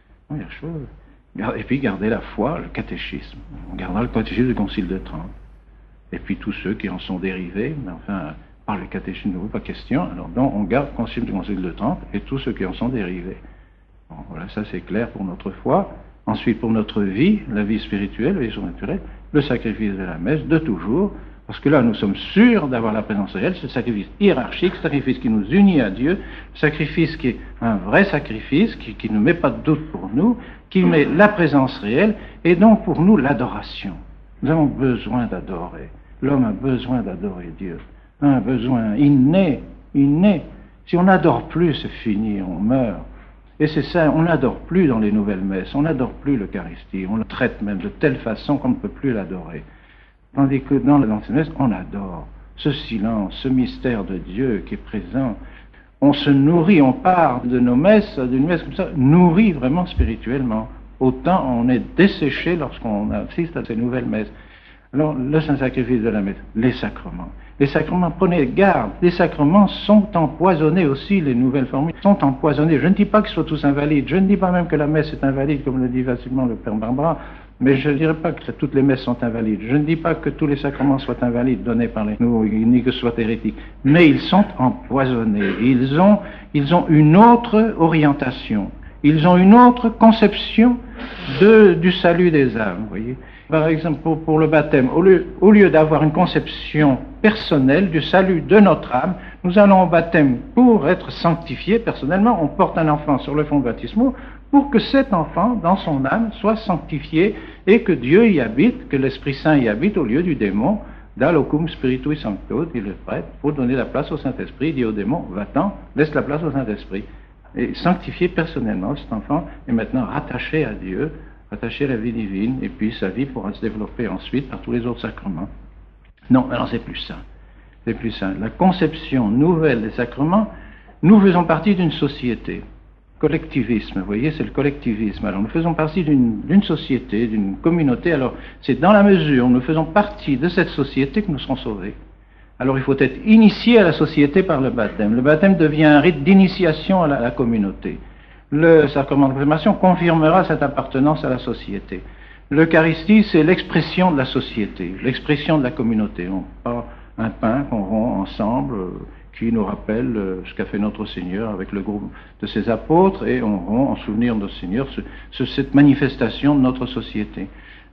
Et puis garder la foi, le catéchisme. On gardera le catéchisme du Concile de Trente. Et puis tous ceux qui en sont dérivés, mais enfin, par le catéchisme de vous, pas question. Alors donc on garde le Concile du Concile de Trente et tous ceux qui en sont dérivés. Bon, voilà, ça c'est clair pour notre foi. Ensuite pour notre vie, la vie spirituelle, la vie surnaturelle, le sacrifice de la messe, de toujours. Parce que là, nous sommes sûrs d'avoir la présence réelle, ce sacrifice hiérarchique, ce sacrifice qui nous unit à Dieu, ce sacrifice qui est un vrai sacrifice, qui ne met pas de doute pour nous, qui met la présence réelle, et donc pour nous l'adoration. Nous avons besoin d'adorer. L'homme a besoin d'adorer Dieu. Un besoin inné. Si on n'adore plus, c'est fini, on meurt. Et c'est ça, on n'adore plus dans les nouvelles messes, on n'adore plus l'Eucharistie, on le traite même de telle façon qu'on ne peut plus l'adorer. Tandis que dans l'Ancienne Messe, on adore ce silence, ce mystère de Dieu qui est présent. on se nourrit, on part de nos messes, d'une messe comme ça, nourri vraiment spirituellement. Autant on est desséché lorsqu'on assiste à ces nouvelles messes. Alors, le Saint-Sacrifice de la messe, les sacrements. Les sacrements, prenez garde, les sacrements sont empoisonnés aussi, les nouvelles formules sont empoisonnées. Je ne dis pas qu'ils soient tous invalides, je ne dis pas même que la messe est invalide, comme le dit facilement le Père Barbara, mais je ne dirais pas que toutes les messes sont invalides. Je ne dis pas que tous les sacrements soient invalides, donnés par les nouveaux, ni que ce soit hérétiques. Mais ils sont empoisonnés. Ils ont une autre orientation. Ils ont une autre conception du salut des âmes, vous voyez. Par exemple, pour le baptême, au lieu d'avoir une conception personnelle du salut de notre âme, nous allons au baptême pour être sanctifiés personnellement. On porte un enfant sur le fond baptismaux pour que cet enfant, dans son âme, soit sanctifié et que Dieu y habite, que l'Esprit Saint y habite au lieu du démon. Da locum spiritui sancto, dit le prêtre, il faut donner la place au Saint-Esprit, il dit au démon, va-t'en, laisse la place au Saint-Esprit. Et sanctifié personnellement, cet enfant est maintenant rattaché à Dieu, attaché à la vie divine, et puis sa vie pourra se développer ensuite par tous les autres sacrements. Non, alors c'est plus ça. C'est plus ça. La conception nouvelle des sacrements, nous faisons partie d'une société. Collectivisme, vous voyez, c'est le collectivisme. Alors nous faisons partie d'une société, d'une communauté. Alors c'est dans la mesure où nous faisons partie de cette société que nous serons sauvés. Alors il faut être initié à la société par le baptême. Le baptême devient un rite d'initiation à la communauté. Le sacrement de confirmation confirmera cette appartenance à la société. L'Eucharistie, c'est l'expression de la société, l'expression de la communauté. On part un pain qu'on rompt ensemble, qui nous rappelle ce qu'a fait notre Seigneur avec le groupe de ses apôtres, et on rompt en souvenir de notre Seigneur cette manifestation de notre société.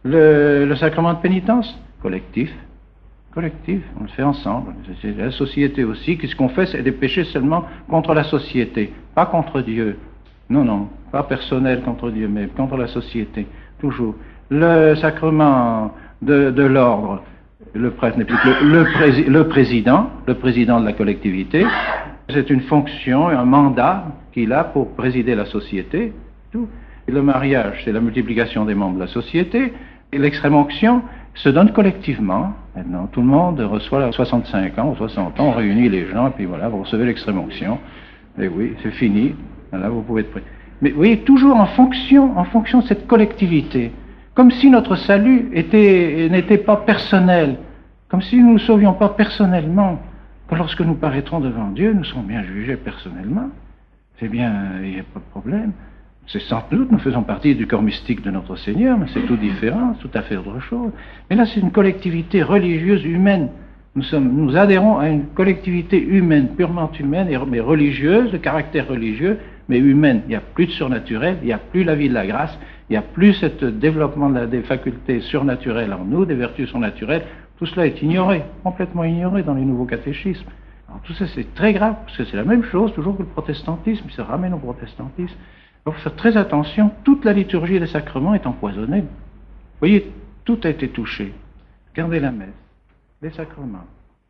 Le sacrement de pénitence, collectif, on le fait ensemble. C'est la société aussi, ce qu'on fait, c'est des péchés seulement contre la société, pas contre Dieu. Non, pas personnel contre Dieu, mais contre la société, toujours. Le sacrement de l'ordre, le prêtre n'est plus que le président de la collectivité. C'est une fonction, un mandat qu'il a pour présider la société. Tout. Et le mariage, c'est la multiplication des membres de la société. Et l'extrême-onction se donne collectivement. Maintenant, tout le monde reçoit 65 ans ou 60 ans, on réunit les gens, et puis voilà, vous recevez l'extrême-onction. Et oui, c'est fini. Là, vous pouvez être prêt. Mais vous voyez, toujours en fonction de cette collectivité. Comme si notre salut n'était pas personnel. Comme si nous ne sauvions pas personnellement. Que lorsque nous paraîtrons devant Dieu, nous serons bien jugés personnellement. C'est bien, il n'y a pas de problème. C'est sans doute, nous faisons partie du corps mystique de notre Seigneur, mais c'est tout différent, tout à fait autre chose. Mais là, c'est une collectivité religieuse humaine. Nous adhérons à une collectivité humaine, purement humaine, mais religieuse, de caractère religieux, mais humaine. Il n'y a plus de surnaturel, il n'y a plus la vie de la grâce, il n'y a plus ce développement des facultés surnaturelles en nous, des vertus surnaturelles. Tout cela est ignoré, complètement ignoré dans les nouveaux catéchismes. Alors tout ça, c'est très grave, parce que c'est la même chose, toujours que le protestantisme, ça ramène au protestantisme. Il faut faire très attention, toute la liturgie des sacrements est empoisonnée. Vous voyez, tout a été touché. Regardez la messe, les sacrements,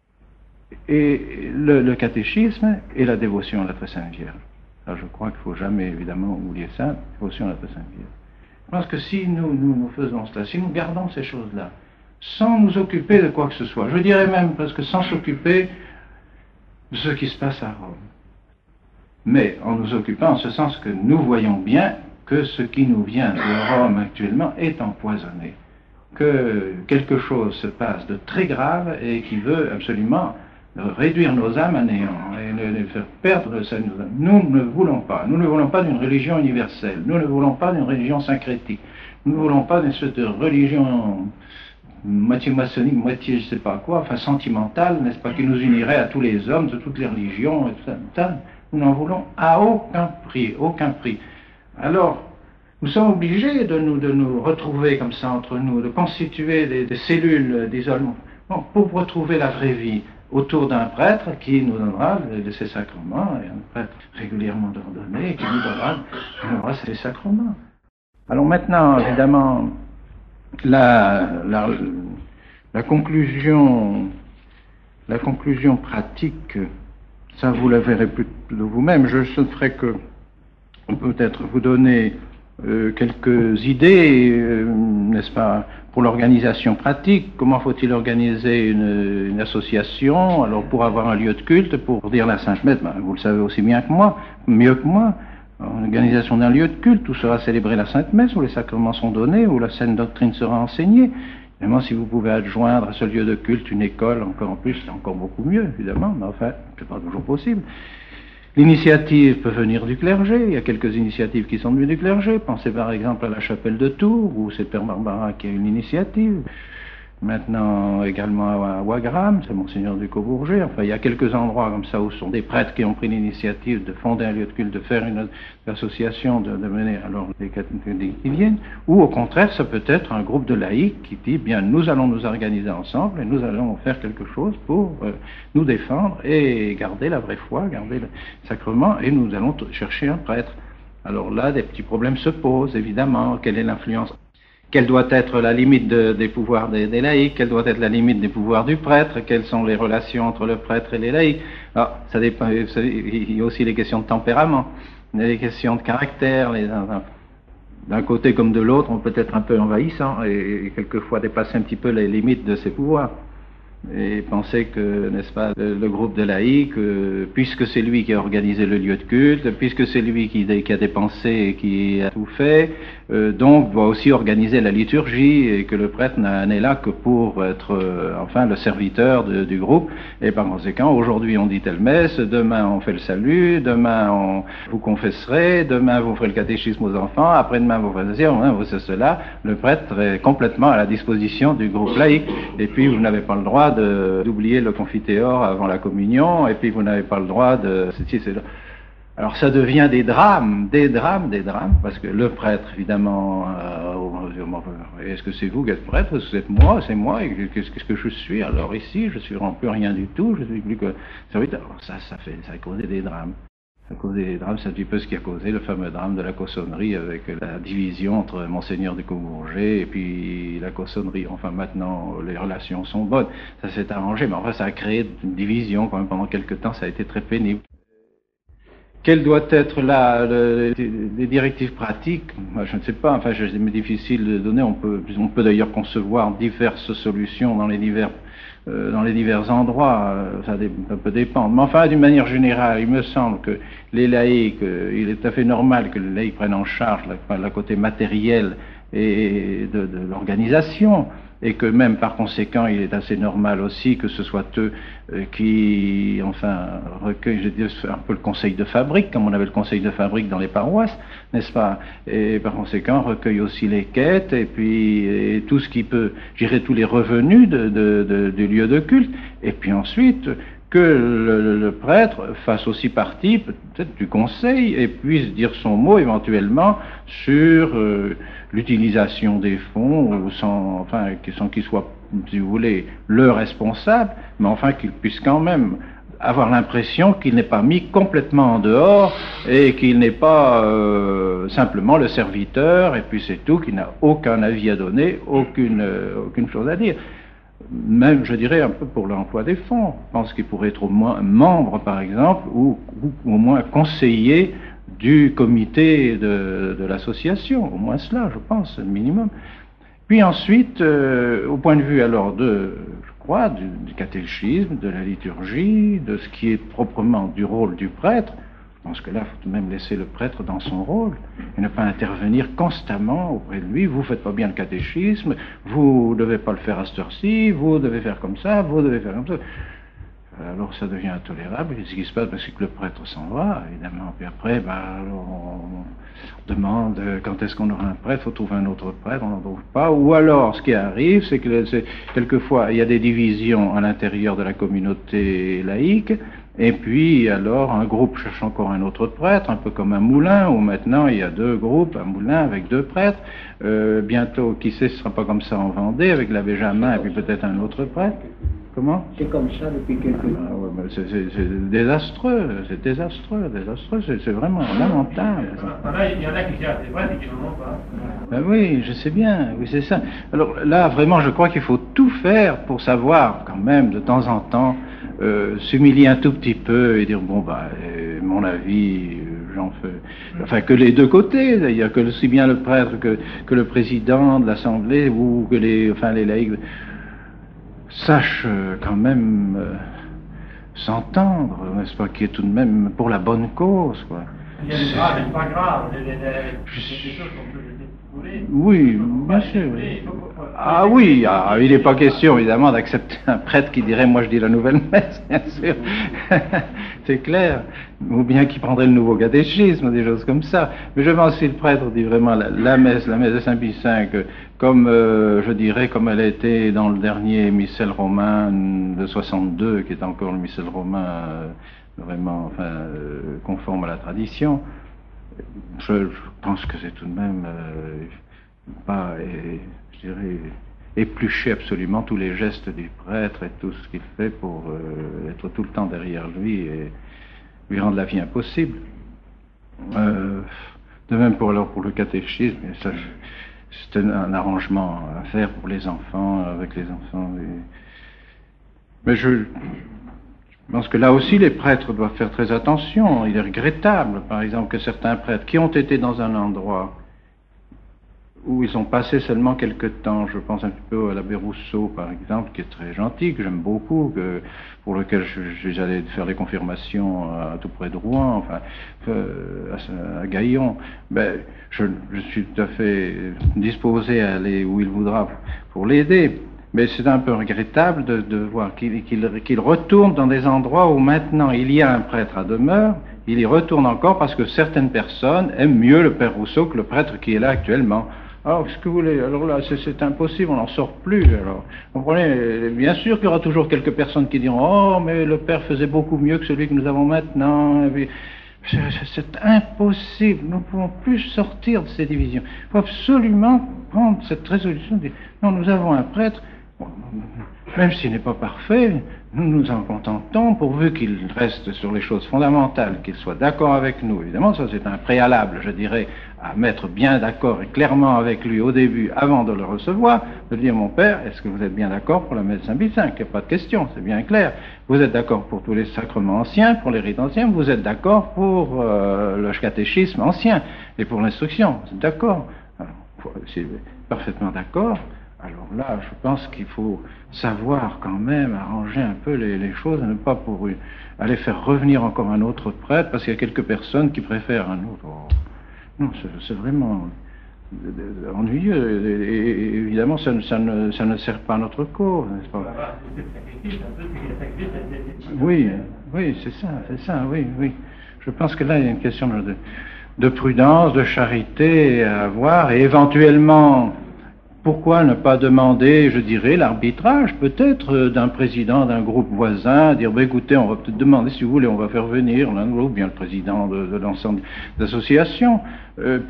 et le catéchisme et la dévotion à la Très Sainte Vierge. Alors je crois qu'il ne faut jamais, évidemment, oublier ça, la dévotion à la Très Sainte Vierge. Je pense que si nous faisons cela, si nous gardons ces choses-là, sans nous occuper de quoi que ce soit, je dirais même presque sans s'occuper de ce qui se passe à Rome, mais en nous occupant en ce sens que nous voyons bien que ce qui nous vient de Rome actuellement est empoisonné, que quelque chose se passe de très grave et qui veut absolument réduire nos âmes à néant et les faire perdre le salut de nos âmes. Nous ne voulons pas d'une religion universelle, nous ne voulons pas d'une religion syncrétique, nous ne voulons pas d'une espèce de religion moitié maçonnique, moitié je ne sais pas quoi, enfin sentimentale, n'est-ce pas, qui nous unirait à tous les hommes de toutes les religions et tout ça. Nous n'en voulons à aucun prix, aucun prix. Alors, nous sommes obligés de nous retrouver comme ça entre nous, de constituer des cellules d'isolement pour retrouver la vraie vie autour d'un prêtre qui nous donnera de ses sacrements, et un prêtre régulièrement ordonné qui nous donnera ces sacrements. Alors maintenant, évidemment, la conclusion pratique, ça vous la verrez plus de vous-même. Je ne ferai que peut-être vous donner quelques idées, n'est-ce pas, pour l'organisation pratique. Comment faut-il organiser une association, alors pour avoir un lieu de culte, pour dire la Sainte Messe, ben, vous le savez aussi bien que moi, mieux que moi, l'organisation d'un lieu de culte où sera célébrée la Sainte Messe, où les sacrements sont donnés, où la saine doctrine sera enseignée. Évidemment, si vous pouvez adjoindre à ce lieu de culte une école, encore en plus, c'est encore beaucoup mieux, évidemment, mais enfin, c'est pas toujours possible. L'initiative peut venir du clergé, il y a quelques initiatives qui sont venues du clergé, pensez par exemple à la chapelle de Tours, où c'est le Père Barbara qui a une initiative. Maintenant, également à Wagram, c'est Monseigneur du Cobourget. Enfin, il y a quelques endroits comme ça où ce sont des prêtres qui ont pris l'initiative de fonder un lieu de culte, de faire une association, de mener alors les catholiques qui viennent. Ou au contraire, ça peut être un groupe de laïcs qui dit, bien, nous allons nous organiser ensemble et nous allons faire quelque chose pour nous défendre et garder la vraie foi, garder le sacrement, et nous allons chercher un prêtre. Alors là, des petits problèmes se posent, évidemment. Quelle est l'influence? Quelle doit être la limite des pouvoirs des laïcs? Quelle doit être la limite des pouvoirs du prêtre? Quelles sont les relations entre le prêtre et les laïcs? Alors, ça dépend, il y a aussi les questions de tempérament, les questions de caractère. D'un côté comme de l'autre, on peut être un peu envahissant et quelquefois dépasser un petit peu les limites de ses pouvoirs. Et penser que, n'est-ce pas, le groupe de laïcs, puisque c'est lui qui a organisé le lieu de culte, puisque c'est lui qui a dépensé et qui a tout fait, donc doit aussi organiser la liturgie, et que le prêtre n'est là que pour être, enfin, le serviteur du groupe. Et par conséquent, aujourd'hui on dit telle messe, demain on fait le salut, demain vous confesserez, demain vous ferez le catéchisme aux enfants, après-demain vous ferez ceci, vous faites cela. Le prêtre est complètement à la disposition du groupe laïque. Et puis vous n'avez pas le droit d'oublier le confiteor avant la communion, et puis vous n'avez pas le droit de... Alors ça devient des drames, parce que le prêtre, évidemment, est-ce que c'est vous qui êtes prêtre, est-ce que c'est moi, et qu'est-ce que je suis? Alors ici, je suis plus rien du tout, je suis plus que serviteur. Alors ça a causé des drames. Ça a causé des drames, c'est un petit peu ce qui a causé le fameux drame de la cossonnerie avec la division entre Monseigneur du Cobourget et puis la cossonnerie. Enfin, maintenant, les relations sont bonnes. Ça s'est arrangé, mais enfin, ça a créé une division quand même pendant quelques temps, ça a été très pénible. Quelles doivent être là les directives pratiques? Je ne sais pas, enfin, c'est difficile de donner. On peut d'ailleurs concevoir diverses solutions dans les divers endroits, ça peut dépendre. Mais enfin, d'une manière générale, il me semble que les laïcs, il est tout à fait normal que les laïcs prennent en charge la côté matériel et de l'organisation, et que même par conséquent, il est assez normal aussi que ce soit eux qui, enfin, recueillent, je dis, un peu le conseil de fabrique, comme on avait le conseil de fabrique dans les paroisses, n'est-ce pas? Et par conséquent, recueillent aussi les quêtes, et puis tout ce qui peut, gérer tous les revenus du lieu de culte, et puis ensuite, que le prêtre fasse aussi partie peut-être du conseil et puisse dire son mot éventuellement sur l'utilisation des fonds, sans qu'il soit, si vous voulez, le responsable, mais enfin qu'il puisse quand même avoir l'impression qu'il n'est pas mis complètement en dehors et qu'il n'est pas simplement le serviteur, et puis c'est tout, qu'il n'a aucun avis à donner, aucune chose à dire. Même, je dirais, un peu pour l'emploi des fonds. Je pense qu'il pourrait être au moins membre, par exemple, ou au moins conseiller du comité de l'association. Au moins cela, je pense, c'est le minimum. Puis ensuite, au point de vue alors je crois, du catéchisme, de la liturgie, de ce qui est proprement du rôle du prêtre, je pense que là, il faut tout de même laisser le prêtre dans son rôle et ne pas intervenir constamment auprès de lui. Vous faites pas bien le catéchisme, vous devez pas le faire à cette heure-ci, vous devez faire comme ça, vous devez faire comme ça. Alors ça devient intolérable. Et ce qui se passe, c'est que le prêtre s'en va, évidemment. Puis après, on demande quand est-ce qu'on aura un prêtre, il faut trouver un autre prêtre, on n'en trouve pas. Ou alors, ce qui arrive, c'est que quelquefois, il y a des divisions à l'intérieur de la communauté laïque. Et puis, alors, un groupe cherche encore un autre prêtre, un peu comme un moulin, où maintenant il y a deux groupes, un moulin avec deux prêtres. Bientôt, qui sait, ce sera pas comme ça en Vendée, avec l'abbé Jamin et puis peut-être un autre prêtre. Comment? C'est comme ça depuis quelques mois. Ah ouais, c'est désastreux, c'est vraiment lamentable. Il y en a qui cherchent des prêtres et qui n'en ont pas. Ben oui, je sais bien, oui, c'est ça. Alors là, vraiment, je crois qu'il faut tout faire pour savoir, quand même, de temps en temps, s'humilier un tout petit peu et dire, mon avis, enfin que les deux côtés, d'ailleurs, que aussi bien le prêtre que le président de l'Assemblée ou que les laïcs sachent quand même s'entendre, n'est-ce pas, qui est tout de même pour la bonne cause, quoi. Il y a des graves et pas graves, les choses qu'on peut découvrir. Oui, bien sûr. Ah oui, il n'est pas question évidemment d'accepter un prêtre qui dirait moi je dis la nouvelle messe, bien sûr, c'est clair, ou bien qui prendrait le nouveau catéchisme, des choses comme ça. Mais je pense que si le prêtre dit vraiment la messe de Saint Pie V, comme je dirais comme elle a été dans le dernier missel romain de 62, qui est encore le missel romain vraiment conforme à la tradition, je pense que c'est tout de même pas, je dirais, éplucher absolument tous les gestes du prêtre et tout ce qu'il fait pour être tout le temps derrière lui et lui rendre la vie impossible. De même pour le catéchisme, ça, c'est un arrangement à faire pour les enfants, avec les enfants. Mais je pense que là aussi les prêtres doivent faire très attention. Il est regrettable, par exemple, que certains prêtres qui ont été dans un endroit où ils ont passé seulement quelques temps, je pense un petit peu à l'abbé Rousseau, par exemple, qui est très gentil, que j'aime beaucoup, pour lequel j'allais faire les confirmations tout près de Rouen, à Gaillon. Je suis tout à fait disposé à aller où il voudra pour l'aider. Mais c'est un peu regrettable de voir qu'il retourne dans des endroits où maintenant il y a un prêtre à demeure. Il y retourne encore parce que certaines personnes aiment mieux le père Rousseau que le prêtre qui est là actuellement. Alors, qu'est-ce que vous voulez? Alors là, c'est impossible, on n'en sort plus. Alors, vous comprenez? Bien sûr qu'il y aura toujours quelques personnes qui diront « Oh, mais le père faisait beaucoup mieux que celui que nous avons maintenant. » C'est impossible. Nous ne pouvons plus sortir de ces divisions. Il faut absolument prendre cette résolution de dire « Non, nous avons un prêtre. » Même s'il n'est pas parfait, nous nous en contentons pourvu qu'il reste sur les choses fondamentales, qu'il soit d'accord avec nous. Évidemment, ça c'est un préalable, je dirais, à mettre bien d'accord et clairement avec lui au début, avant de le recevoir, de dire, mon père, est-ce que vous êtes bien d'accord pour la messe de Saint Pie V? Il n'y a pas de question, c'est bien clair. Vous êtes d'accord pour tous les sacrements anciens, pour les rites anciens, vous êtes d'accord pour le catéchisme ancien et pour l'instruction, vous êtes d'accord? C'est parfaitement d'accord. Alors là, je pense qu'il faut savoir quand même arranger un peu les choses, et ne pas aller faire revenir encore un autre prêtre, parce qu'il y a quelques personnes qui préfèrent un autre. Non, c'est vraiment ennuyeux, et évidemment, ça ne sert pas à notre cause, n'est-ce pas? Oui, c'est ça, oui. Je pense que là, il y a une question de prudence, de charité à avoir, et éventuellement... Pourquoi ne pas demander, je dirais, l'arbitrage peut-être d'un président d'un groupe voisin, dire écoutez, on va peut-être demander si vous voulez, on va faire venir l'un ou bien le président de l'ensemble d'associations il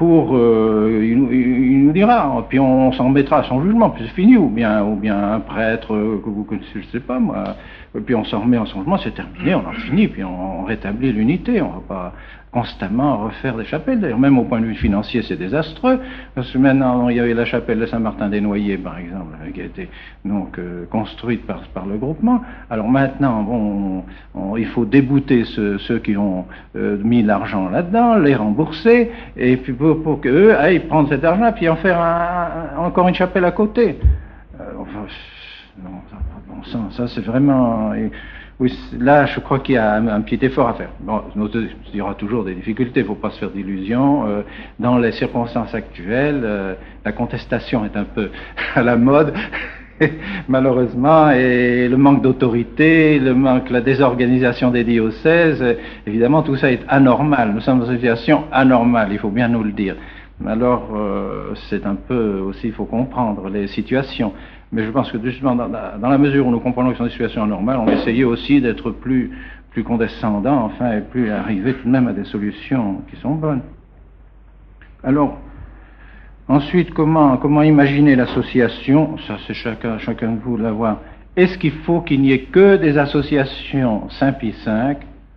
nous dira, puis on s'en mettra à son jugement, puis c'est fini, ou bien un prêtre que vous connaissez, je sais pas moi, puis on s'en remet en son jugement, c'est terminé, on en finit, puis on rétablit l'unité, on va pas constamment refaire des chapelles. D'ailleurs, même au point de vue financier, c'est désastreux, parce que maintenant, il y avait la chapelle de Saint-Martin-des-Noyers, par exemple, qui a été donc construite par le groupement. Alors maintenant, il faut débouter ceux qui ont mis l'argent là-dedans, les rembourser, et puis pour qu'eux aillent prendre cet argent, puis en faire encore une chapelle à côté. Non, ça n'a pas de bon sens. Ça, c'est vraiment... Oui, là, je crois qu'il y a un petit effort à faire. Bon, il y aura toujours des difficultés, il ne faut pas se faire d'illusions. Dans les circonstances actuelles, la contestation est un peu à la mode, malheureusement, et le manque d'autorité, la désorganisation des diocèses, évidemment, tout ça est anormal. Nous sommes dans une situation anormale, il faut bien nous le dire. Alors, c'est un peu aussi, il faut comprendre les situations. Mais je pense que justement, dans la mesure où nous comprenons que c'est une situation anormale, on va essayer aussi d'être plus condescendant, enfin, et plus arriver tout de même à des solutions qui sont bonnes. Alors, ensuite, comment imaginer l'association? Ça, c'est chacun de vous de l'avoir. Est-ce qu'il faut qu'il n'y ait que des associations Saint Pie V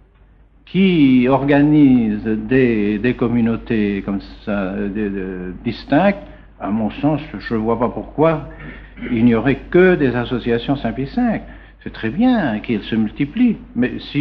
qui organisent des communautés comme ça, distinctes? À mon sens, je ne vois pas pourquoi il n'y aurait que des associations Saint Pie V. C'est très bien qu'elles se multiplient, mais si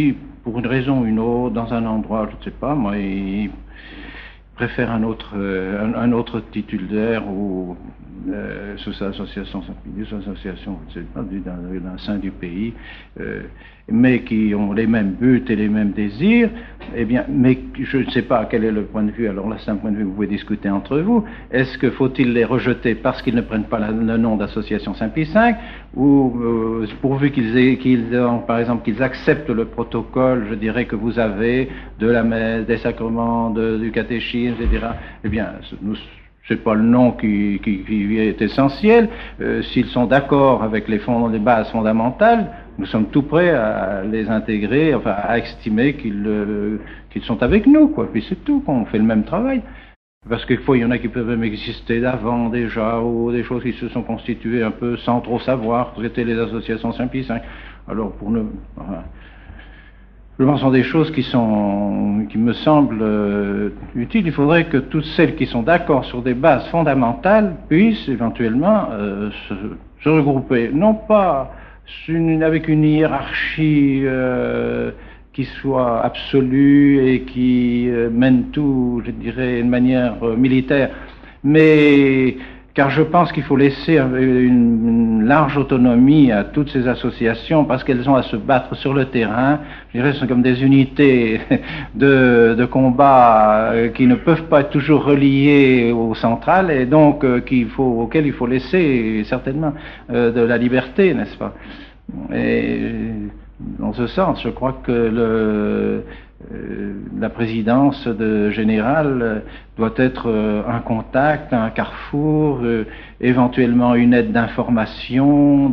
pour une raison ou une autre, dans un endroit, je ne sais pas, moi, ils préfèrent un autre titulaire ou sous l'association Saint-Pilius, association, je ne sais pas, d'un sein du pays, mais qui ont les mêmes buts et les mêmes désirs, eh bien, mais je ne sais pas quel est le point de vue, alors là c'est un point de vue que vous pouvez discuter entre vous, est-ce que faut-il les rejeter parce qu'ils ne prennent pas le nom d'association Saint-Pie V, ou pourvu par exemple, qu'ils acceptent le protocole, je dirais, que vous avez de la messe, des sacrements, du catéchisme, etc., eh bien, c'est pas le nom qui est essentiel. S'ils sont d'accord avec les bases fondamentales, nous sommes tout prêts à les intégrer, enfin à estimer qu'ils sont avec nous, quoi. Puis c'est tout, qu'on fait le même travail. Parce qu'il y en a qui peuvent même exister d'avant déjà, ou des choses qui se sont constituées un peu sans trop savoir, c'était les associations Saint-Pie V. Alors pour nous, enfin, je pense que ce sont des choses qui me semblent utiles. Il faudrait que toutes celles qui sont d'accord sur des bases fondamentales puissent éventuellement se regrouper, non pas avec une hiérarchie qui soit absolue et qui mène tout, je dirais, de manière militaire, mais car je pense qu'il faut laisser une large autonomie à toutes ces associations parce qu'elles ont à se battre sur le terrain. Je dirais, ce sont comme des unités de combat qui ne peuvent pas être toujours reliées au central et donc auxquelles il faut laisser certainement de la liberté, n'est-ce pas? Et dans ce sens, je crois que la présidence générale doit être un contact, un carrefour, éventuellement une aide d'information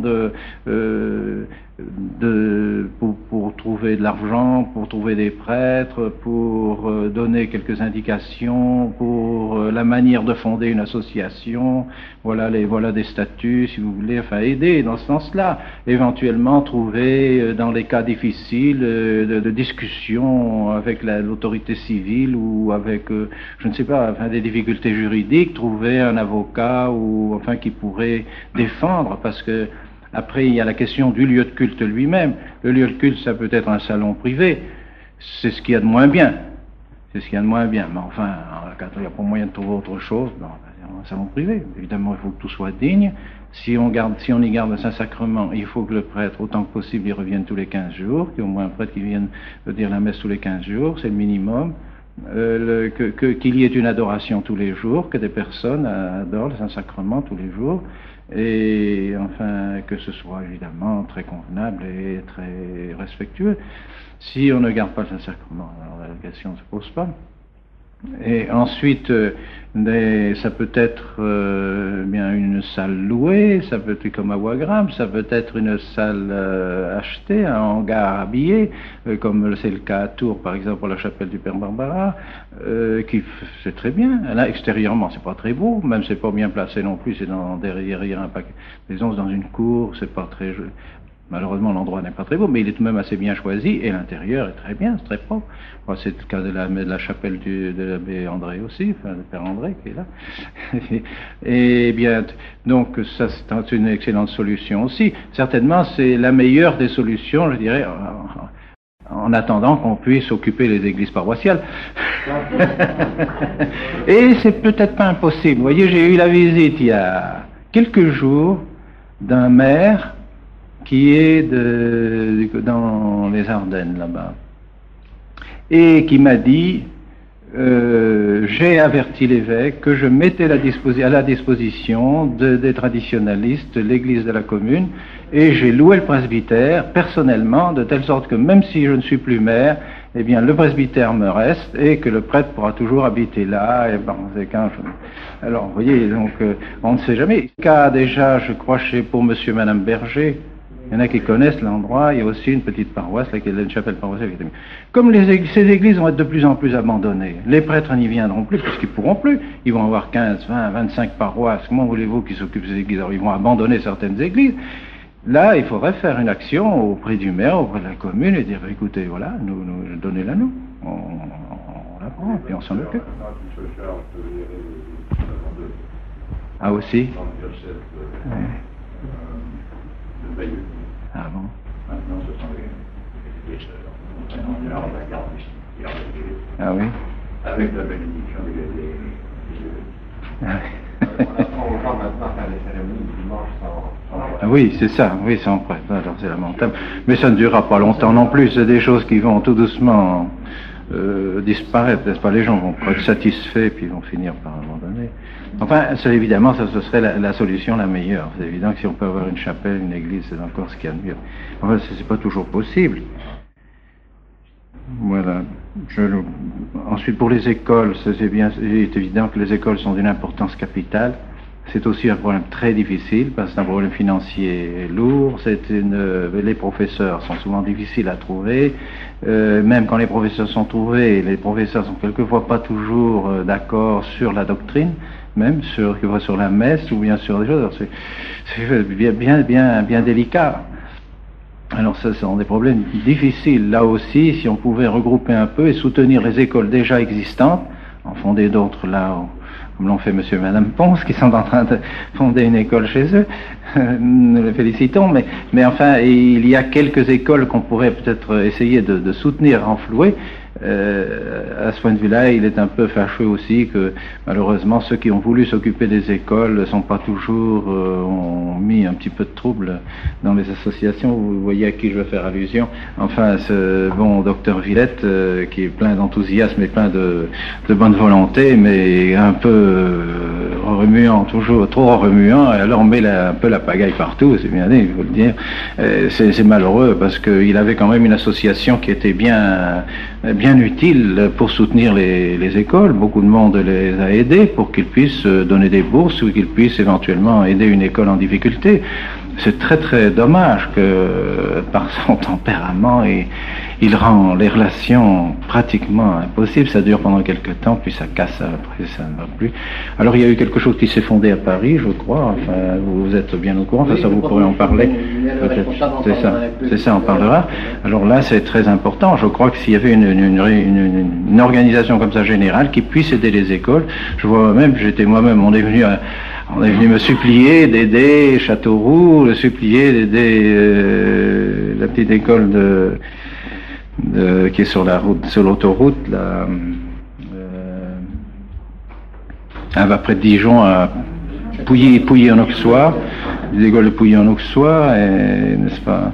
pour trouver de l'argent, pour trouver des prêtres, pour donner quelques indications, pour la manière de fonder une association, voilà des statuts, si vous voulez, enfin aider dans ce sens-là, éventuellement trouver dans les cas difficiles de discussion avec l'autorité civile ou avec, je ne sais pas, enfin des difficultés juridiques, trouver un avocat ou enfin qui pourrait défendre, parce que après, il y a la question du lieu de culte lui-même. Le lieu de culte, ça peut être un salon privé. C'est ce qu'il y a de moins bien. C'est ce qu'il y a de moins bien. Mais enfin, quand il n'y a pas moyen de trouver autre chose, un salon privé. Évidemment, il faut que tout soit digne. Si on y garde le Saint-Sacrement, il faut que le prêtre, autant que possible, il revienne tous les 15 jours, qu'il y ait au moins un prêtre qui vienne dire la messe tous les 15 jours, c'est le minimum. Qu'il y ait une adoration tous les jours, que des personnes adorent le Saint-Sacrement tous les jours. Et enfin que ce soit évidemment très convenable et très respectueux. Si on ne garde pas le Saint-Sacrement, alors la question ne se pose pas. Et ensuite, ça peut être bien une salle louée, ça peut être comme à Wagram, ça peut être une salle achetée, un hangar habillé, comme c'est le cas à Tours, par exemple, pour la chapelle du Père Barbara, c'est très bien. Là, extérieurement, c'est pas très beau, même c'est pas bien placé non plus, c'est derrière un paquet. Disons, dans une cour, c'est pas très joli. Malheureusement, l'endroit n'est pas très beau, mais il est tout de même assez bien choisi, et l'intérieur est très bien, c'est très propre. Bon, c'est le cas de la chapelle de l'abbé André aussi, enfin, le Père André qui est là. Et bien, donc, ça, c'est une excellente solution aussi. Certainement, c'est la meilleure des solutions, je dirais, en attendant qu'on puisse occuper les églises paroissiales. Et c'est peut-être pas impossible. Vous voyez, j'ai eu la visite il y a quelques jours d'un maire qui est dans les Ardennes là-bas, et qui m'a dit j'ai averti l'évêque que je mettais à la disposition des traditionalistes l'église de la commune, et j'ai loué le presbytère personnellement, de telle sorte que même si je ne suis plus maire, eh bien le presbytère me reste et que le prêtre pourra toujours habiter là. Et bon, alors vous voyez, donc on ne sait jamais. Cas déjà, je crois, pour monsieur et madame Berger. Il y en a qui connaissent l'endroit. Il y a aussi une petite paroisse, là, qui est une chapelle paroissiale. Comme ces églises vont être de plus en plus abandonnées, les prêtres n'y viendront plus, puisqu'ils ne pourront plus. Ils vont avoir 15, 20, 25 paroisses. Comment voulez-vous qu'ils s'occupent de ces églises? Alors, ils vont abandonner certaines églises. Là, il faudrait faire une action auprès du maire, auprès de la commune, et dire, écoutez, voilà, donnez-la nous. On la prend, et on s'en occupe. Ah, aussi? Ah bon? Maintenant, ce sont Ah oui. Avec la bénédiction on va maintenant faire les cérémonies du dimanche sans Ah oui, c'est ça, oui, sans prêtre. Alors c'est lamentable. Mais ça ne durera pas longtemps non plus. C'est des choses qui vont tout doucement disparaître, n'est-ce pas? Les gens vont être satisfaits puis vont finir par abandonner. Enfin, évidemment, ça ce serait la solution la meilleure. C'est évident que si on peut avoir une chapelle, une église, c'est encore ce qu'il y a de mieux. Enfin, c'est pas toujours possible. Voilà. Ensuite, pour les écoles, c'est évident que les écoles sont d'une importance capitale. C'est aussi un problème très difficile parce que c'est un problème financier lourd. Les professeurs sont souvent difficiles à trouver. Même quand les professeurs sont trouvés, les professeurs sont quelquefois pas toujours d'accord sur la doctrine, même sur la messe ou bien sur des choses. C'est bien délicat. Alors ça, ce sont des problèmes difficiles. Là aussi, si on pouvait regrouper un peu et soutenir les écoles déjà existantes, en fonder d'autres là, comme l'ont fait monsieur et madame Ponce, qui sont en train de fonder une école chez eux, nous les félicitons, mais enfin, il y a quelques écoles qu'on pourrait peut-être essayer de soutenir, renflouer. À ce point de vue-là, il est un peu fâcheux aussi que malheureusement ceux qui ont voulu s'occuper des écoles ne sont pas toujours ont mis un petit peu de trouble dans les associations. Vous voyez à qui je veux faire allusion. Enfin, ce bon docteur Villette qui est plein d'enthousiasme et plein de bonne volonté, mais un peu remuant, toujours trop remuant, et alors on met un peu la pagaille partout. C'est bien dit, il faut le dire. C'est malheureux parce qu'il avait quand même une association qui était bien utile pour soutenir les écoles. Beaucoup de monde les a aidés pour qu'ils puissent donner des bourses ou qu'ils puissent éventuellement aider une école en difficulté. C'est très très dommage que par son tempérament il rend les relations pratiquement impossibles. Ça dure pendant quelques temps, puis ça casse après, ça ne va plus. Alors il y a eu quelque chose qui s'est fondé à Paris, je crois. Enfin, vous êtes bien au courant. Ça vous pourrez en parler. C'est ça, on parlera. Alors là, c'est très important. Je crois que s'il y avait une organisation comme ça générale qui puisse aider les écoles, je vois même, on est venu me supplier d'aider Châteauroux, le supplier d'aider la petite école qui est sur l'autoroute, là, près de Dijon, à Pouilly en Auxois, les écoles de Pouilly en Auxois, n'est-ce pas?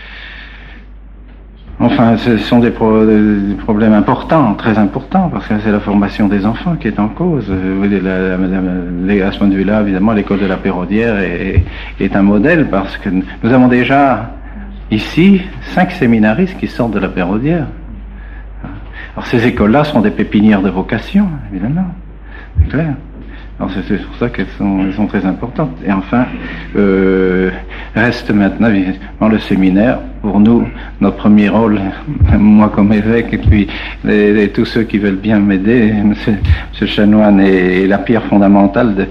Enfin, ce sont des problèmes importants, très importants, parce que c'est la formation des enfants qui est en cause. À ce point de vue-là, évidemment, l'école de la Pérodière est un modèle, parce que nous avons déjà ici 5 séminaristes qui sortent de la Pérodière. Alors ces écoles-là sont des pépinières de vocation, évidemment, c'est clair. Alors c'est pour ça qu'elles sont très importantes. Et enfin, reste maintenant évidemment le séminaire. Pour nous, notre premier rôle, moi comme évêque, et puis tous ceux qui veulent bien m'aider, Monsieur Chanoine, est la pierre fondamentale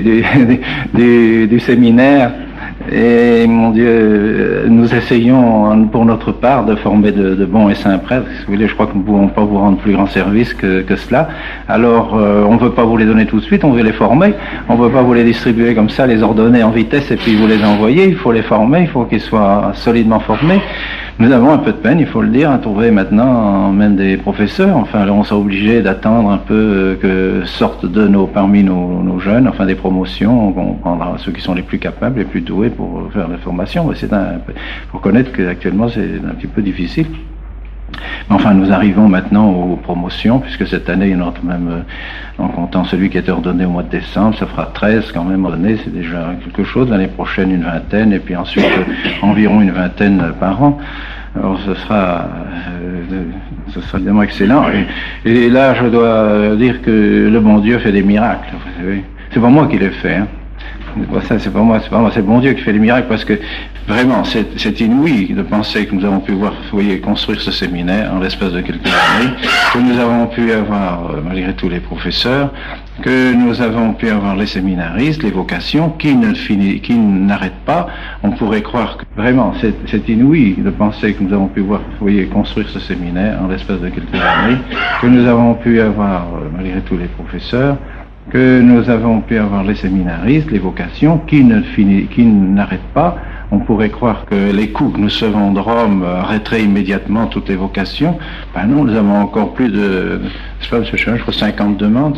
du séminaire. Et mon Dieu, nous essayons pour notre part de former de bons et saints prêtres. Si vous voulez, je crois que nous ne pouvons pas vous rendre plus grand service que cela. Alors, on ne veut pas vous les donner tout de suite, on veut les former. On ne veut pas vous les distribuer comme ça, les ordonner en vitesse et puis vous les envoyer. Il faut les former, il faut qu'ils soient solidement formés. Nous avons un peu de peine, il faut le dire, à trouver maintenant même des professeurs. Enfin, là, on sera obligé d'attendre un peu que sortent parmi nos jeunes, enfin des promotions. On prendra ceux qui sont les plus capables, les plus doués pour faire la formation. Mais faut reconnaître qu'actuellement c'est un petit peu difficile. Mais enfin, nous arrivons maintenant aux promotions, puisque cette année, il y en a même, en comptant celui qui était ordonné au mois de décembre, ça fera 13 quand même ordonnés, c'est déjà quelque chose. L'année prochaine, une vingtaine, et puis ensuite, environ une vingtaine par an. Alors, ce sera évidemment excellent. Et là, je dois dire que le bon Dieu fait des miracles. Vous savez. C'est pas moi qui l'ai fait, hein. C'est pas moi, c'est le bon Dieu qui fait les miracles, parce que vraiment, c'est inouï de penser que nous avons pu construire ce séminaire en l'espace de quelques années, que nous avons pu avoir, malgré tous les professeurs, que nous avons pu avoir les séminaristes, les vocations, qui n'arrêtent pas. On pourrait croire que vraiment, c'est inouï de penser que nous avons pu construire ce séminaire en l'espace de quelques années, que nous avons pu avoir, malgré tous les professeurs, que nous avons pu avoir les séminaristes, les vocations, qui n'arrêtent pas. on pourrait croire que les coups que nous recevons de Rome arrêteraient immédiatement toutes les vocations. Ben non, nous avons encore plus de, je crois 50 demandes.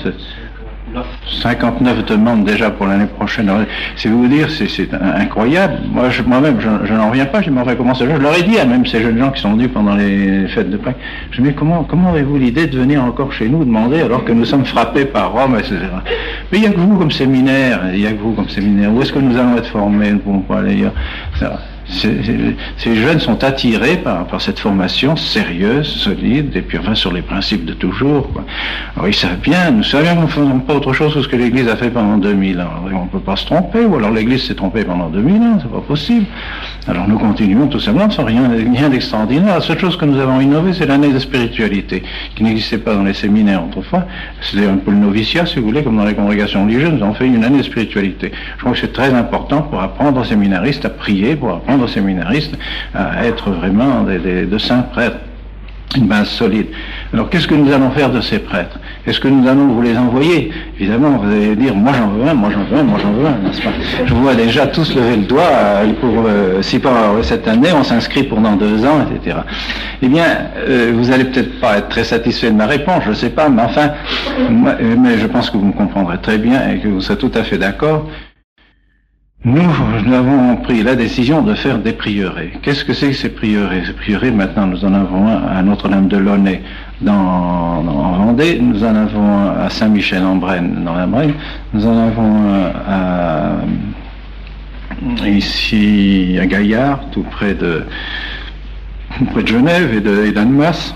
59 demandes déjà pour l'année prochaine. Alors, c'est vous dire, c'est incroyable. Moi-même, je n'en reviens pas. Je m'en recommence. Je leur ai dit à même ces jeunes gens qui sont venus pendant les fêtes de Pâques. Je me dis, comment avez-vous l'idée de venir encore chez nous demander alors que nous sommes frappés par Rome, etc. Mais il n'y a que vous comme séminaire. Où est-ce que nous allons être formés? Nous ne pouvons pas aller ailleurs. Ces jeunes sont attirés par cette formation sérieuse, solide, et puis enfin sur les principes de toujours, quoi. Alors ils savent bien, nous savions que nous ne faisons pas autre chose que ce que l'Église a fait pendant 2000 ans. Alors, on ne peut pas se tromper, ou alors l'Église s'est trompée pendant 2000 ans, c'est pas possible. Alors nous continuons tout simplement sans rien d'extraordinaire. La seule chose que nous avons innové, c'est l'année de spiritualité, qui n'existait pas dans les séminaires autrefois. C'était un peu le noviciat, si vous voulez, comme dans les congrégations religieuses. Nous avons fait une année de spiritualité. Je crois que c'est très important pour apprendre aux séminaristes à prier, pour apprendre aux séminaristes à être vraiment de saints prêtres, une base solide. Alors qu'est-ce que nous allons faire de ces prêtres? Est-ce que nous allons vous les envoyer? Évidemment, vous allez dire, moi j'en veux un, n'est-ce pas? Je vois déjà tous lever le doigt pour, si pas cette année, on s'inscrit pour dans 2 ans, etc. Eh bien, vous allez peut-être pas être très satisfait de ma réponse, je sais pas, mais enfin, mais je pense que vous me comprendrez très bien et que vous serez tout à fait d'accord. Nous avons pris la décision de faire des prieurés. Qu'est-ce que c'est que ces prieurés? Ces prieurés, maintenant, nous en avons un à Notre-Dame de Launay en Vendée, nous en avons un à Saint-Michel-en-Brenne dans la Brenne, nous en avons un ici à Gaillard, tout près de Genève et d'Annemasse.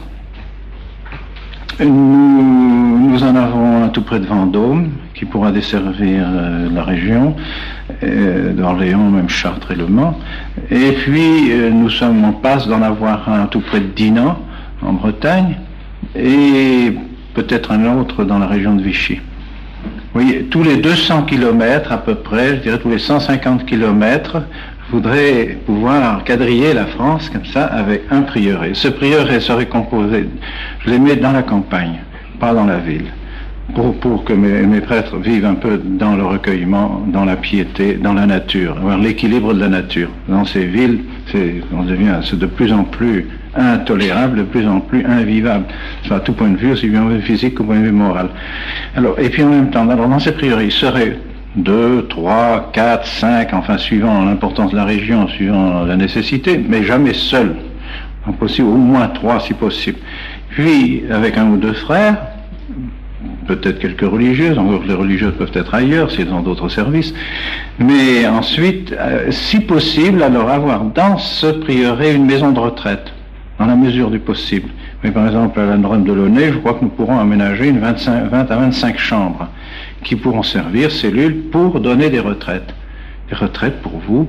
Nous en avons un tout près de Vendôme, qui pourra desservir la région, d'Orléans, même Chartres et Le Mans. Et puis, nous sommes en passe d'en avoir un tout près de Dinan, en Bretagne, et peut-être un autre dans la région de Vichy. Vous voyez, tous les 200 kilomètres à peu près, je dirais tous les 150 kilomètres, je voudrais pouvoir quadriller la France comme ça avec un prieuré. Ce prieuré serait composé, je les mets dans la campagne, pas dans la ville, pour que mes prêtres vivent un peu dans le recueillement, dans la piété, dans la nature, avoir l'équilibre de la nature. Dans ces villes, c'est de plus en plus intolérable, de plus en plus invivable, à tout point de vue, aussi bien physique qu'au point de vue moral. Alors, et puis en même temps, dans ces prieurés, il serait 2, 3, 4, 5, enfin suivant l'importance de la région, suivant la nécessité, mais jamais seul. Impossible, au moins 3 si possible. Puis, avec 1 ou 2 frères, peut-être quelques religieuses, encore que les religieuses peuvent être ailleurs, s'ils ont d'autres services, mais ensuite, si possible, alors avoir dans ce prieuré une maison de retraite, dans la mesure du possible. Mais par exemple, à la Notre-Dame de Launay, je crois que nous pourrons aménager 20 à 25 chambres qui pourront servir cellules pour donner des retraites. Des retraites pour vous,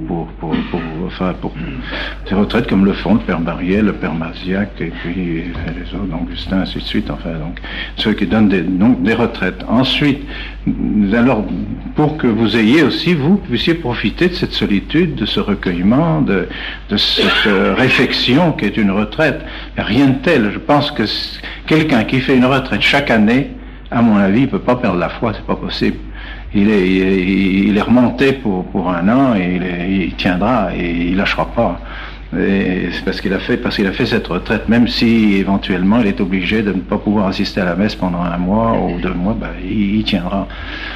des retraites comme le font le Père Barrière, le Père Maziac, et puis les autres, Augustin, ainsi de suite, enfin, donc, ceux qui donnent des retraites. Ensuite, alors, pour que vous ayez aussi, vous, puissiez profiter de cette solitude, de ce recueillement, de cette réflexion qui est une retraite. Il n'y a rien de tel. Je pense que quelqu'un qui fait une retraite chaque année, à mon avis, il ne peut pas perdre la foi, c'est pas possible. Il est remonté pour 1 an et il tiendra et il lâchera pas. Et c'est parce qu'il a fait cette retraite, même si éventuellement il est obligé de ne pas pouvoir assister à la messe pendant 1 mois ou 2 mois, ben, il tiendra.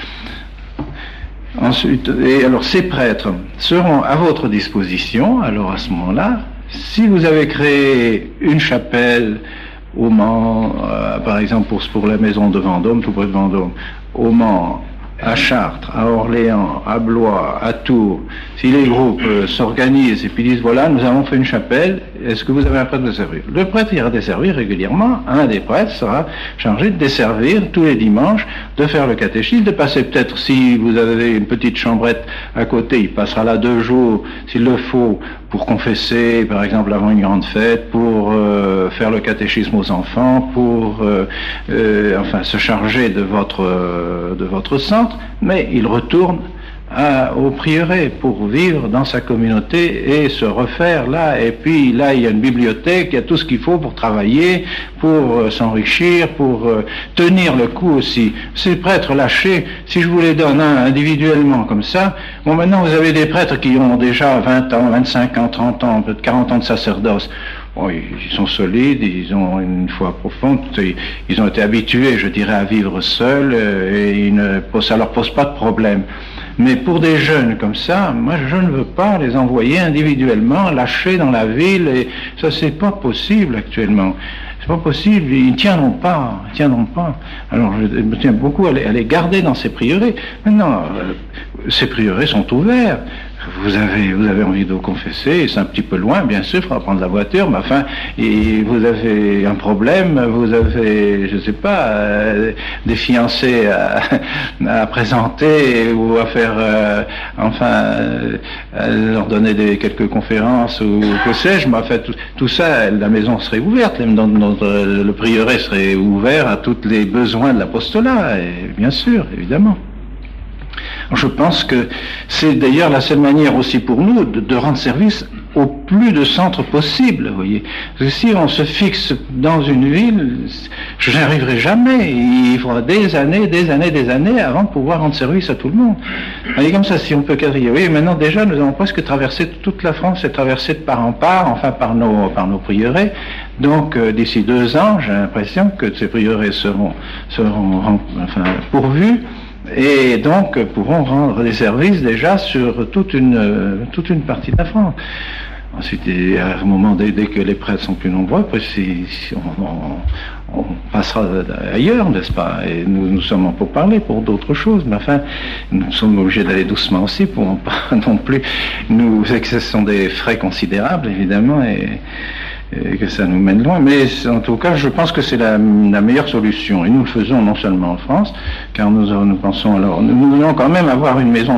Ensuite, et alors ces prêtres seront à votre disposition. Alors à ce moment-là, si vous avez créé une chapelle au Mans, par exemple pour la maison de Vendôme, tout près de Vendôme, au Mans, à Chartres, à Orléans, à Blois, à Tours, si les groupes s'organisent et puis disent voilà, nous avons fait une chapelle, est-ce que vous avez un prêtre de servir? Le prêtre ira desservir régulièrement, un des prêtres sera chargé de desservir tous les dimanches, de faire le catéchisme, de passer peut-être, si vous avez une petite chambrette à côté, il passera là 2 jours, s'il le faut, pour confesser, par exemple, avant une grande fête, pour faire le catéchisme aux enfants, pour enfin se charger de votre centre, mais il retourne au prieuré pour vivre dans sa communauté et se refaire là. Et puis là, il y a une bibliothèque, il y a tout ce qu'il faut pour travailler, pour s'enrichir, pour tenir le coup aussi. Ces prêtres lâchés, si je vous les donne individuellement comme ça, bon, maintenant vous avez des prêtres qui ont déjà 20 ans, 25 ans, 30 ans, peut-être 40 ans de sacerdoce. Bon, ils sont solides, ils ont une foi profonde, ils ont été habitués, je dirais, à vivre seuls, et ça leur pose pas de problème. Mais pour des jeunes comme ça, moi je ne veux pas les envoyer individuellement, lâchés dans la ville, et ça c'est pas possible actuellement. C'est pas possible, ils ne tiendront pas, Alors je me tiens beaucoup à les garder dans ces prieurés. Maintenant, ces prieurés sont ouverts. Vous avez envie de vous confesser, c'est un petit peu loin, bien sûr, il faudra prendre la voiture, mais enfin, et vous avez un problème, vous avez, je sais pas, des fiancés à présenter ou à faire, leur donner quelques conférences ou que sais-je, mais enfin, tout ça, la maison serait ouverte, le prieuré serait ouvert à tous les besoins de l'apostolat, et bien sûr, évidemment. Je pense que c'est d'ailleurs la seule manière aussi pour nous de rendre service au plus de centres possible, vous voyez. Parce que si on se fixe dans une ville, je n'y arriverai jamais. Il faudra des années avant de pouvoir rendre service à tout le monde. Et comme ça, si on peut quadriller. Oui, maintenant déjà, nous avons presque traversé toute la France, et traversé de part en part, enfin par nos prieurés. Donc d'ici 2 ans, j'ai l'impression que ces prieurés seront pourvus. Et donc pourront rendre des services déjà sur toute une partie de la France. Ensuite, à un moment, dès que les prêtres sont plus nombreux, après, on passera ailleurs, n'est-ce pas? Et nous sommes en pourparlers pour d'autres choses, mais enfin, nous sommes obligés d'aller doucement aussi pour ne pas non plus que ce sont des frais considérables, évidemment, et que ça nous mène loin, mais en tout cas je pense que c'est la meilleure solution, et nous le faisons non seulement en France, car nous pensons alors, nous voulons quand même avoir une maison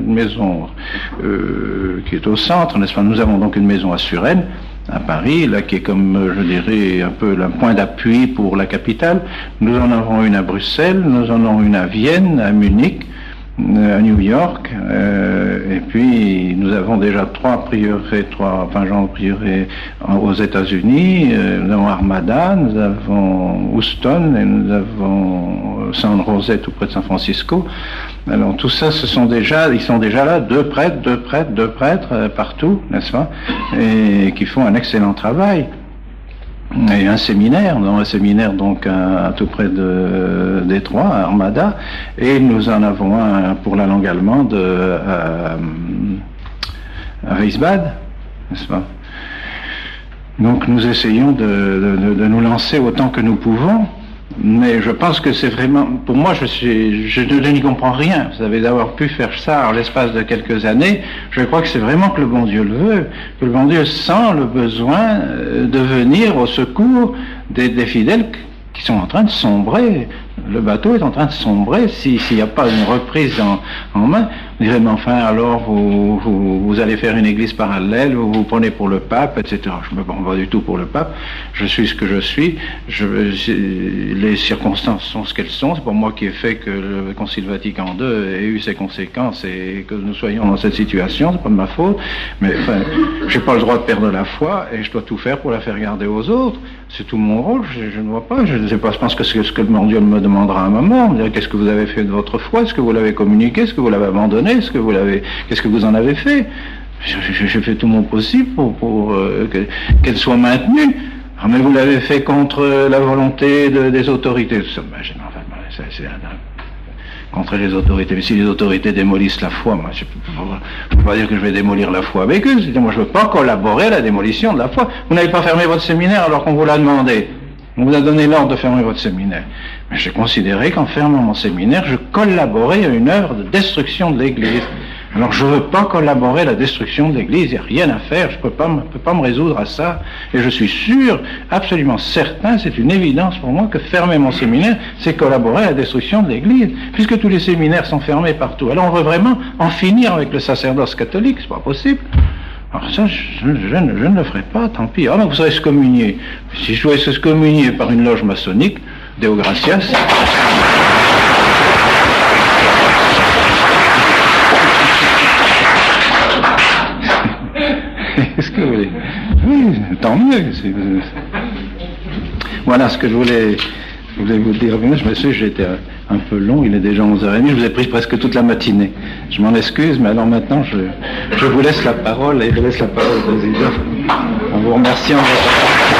qui est au centre, n'est-ce pas? Nous avons donc une maison à Suresnes, à Paris, là qui est comme, je dirais, un peu le point d'appui pour la capitale. Nous en avons une à Bruxelles, nous en avons une à Vienne, à Munich, à New York, et puis nous avons déjà 3 genres de prieurés aux États-Unis. Nous avons Armada, nous avons Houston, et nous avons San José tout près de San Francisco. Alors tout ça, ils sont déjà là, 2 prêtres partout, n'est-ce pas, et qui font un excellent travail. Et un séminaire donc à tout près de Détroit, à Armada, et nous en avons un pour la langue allemande à Wiesbaden, n'est-ce pas? Donc nous essayons de nous lancer autant que nous pouvons, mais je pense que c'est vraiment, pour moi, je n'y comprends rien. Vous avez d'avoir pu faire ça en l'espace de quelques années. Je crois que c'est vraiment que le bon Dieu le veut, que le bon Dieu sent le besoin de venir au secours des fidèles qui sont en train de sombrer. Le bateau est en train de sombrer. S'il n'y a pas une reprise en main, vous direz, mais enfin, alors vous allez faire une église parallèle, vous prenez pour le pape, etc. Je ne me prends pas du tout pour le pape. Je suis ce que je suis. Les circonstances sont ce qu'elles sont. C'est pas moi qui ai fait que le Concile Vatican II ait eu ses conséquences et que nous soyons dans cette situation. C'est pas de ma faute. Mais enfin, j'ai pas le droit de perdre la foi et je dois tout faire pour la faire garder aux autres. C'est tout mon rôle. Je ne vois pas. Je ne sais pas. Je pense que c'est ce que le bon Dieu me demandera à un moment. Qu'est-ce que vous avez fait de votre foi? Est-ce que vous l'avez communiqué? Est-ce que vous l'avez abandonné? Qu'est-ce que vous en avez fait? J'ai fait tout mon possible pour qu'elle soit maintenue. Ah, mais vous l'avez fait contre la volonté des autorités. C'est contre les autorités. Mais si les autorités démolissent la foi, moi, je ne peux pas dire que je vais démolir la foi avec eux. Moi, je ne veux pas collaborer à la démolition de la foi. Vous n'avez pas fermé votre séminaire alors qu'on vous l'a demandé. On vous a donné l'ordre de fermer votre séminaire. Mais j'ai considéré qu'en fermant mon séminaire, je collaborais à une œuvre de destruction de l'Église. Alors je ne veux pas collaborer à la destruction de l'Église, il n'y a rien à faire, je ne peux pas me résoudre à ça. Et je suis sûr, absolument certain, c'est une évidence pour moi que fermer mon séminaire, c'est collaborer à la destruction de l'Église, puisque tous les séminaires sont fermés partout. Alors on veut vraiment en finir avec le sacerdoce catholique, c'est pas possible. Alors ça, je ne le ferai pas, tant pis. Ah, mais vous savez se communier. Si je dois se communier par une loge maçonnique, Deo Gratias. oui. Oui, tant mieux. Voilà ce que je voulais vous dire. Je me suis dit, j'étais un peu long, il est déjà 11h30, je vous ai pris presque toute la matinée. Je m'en excuse, mais alors maintenant, je vous laisse la parole, et je laisse la parole au président, en vous remerciant de votre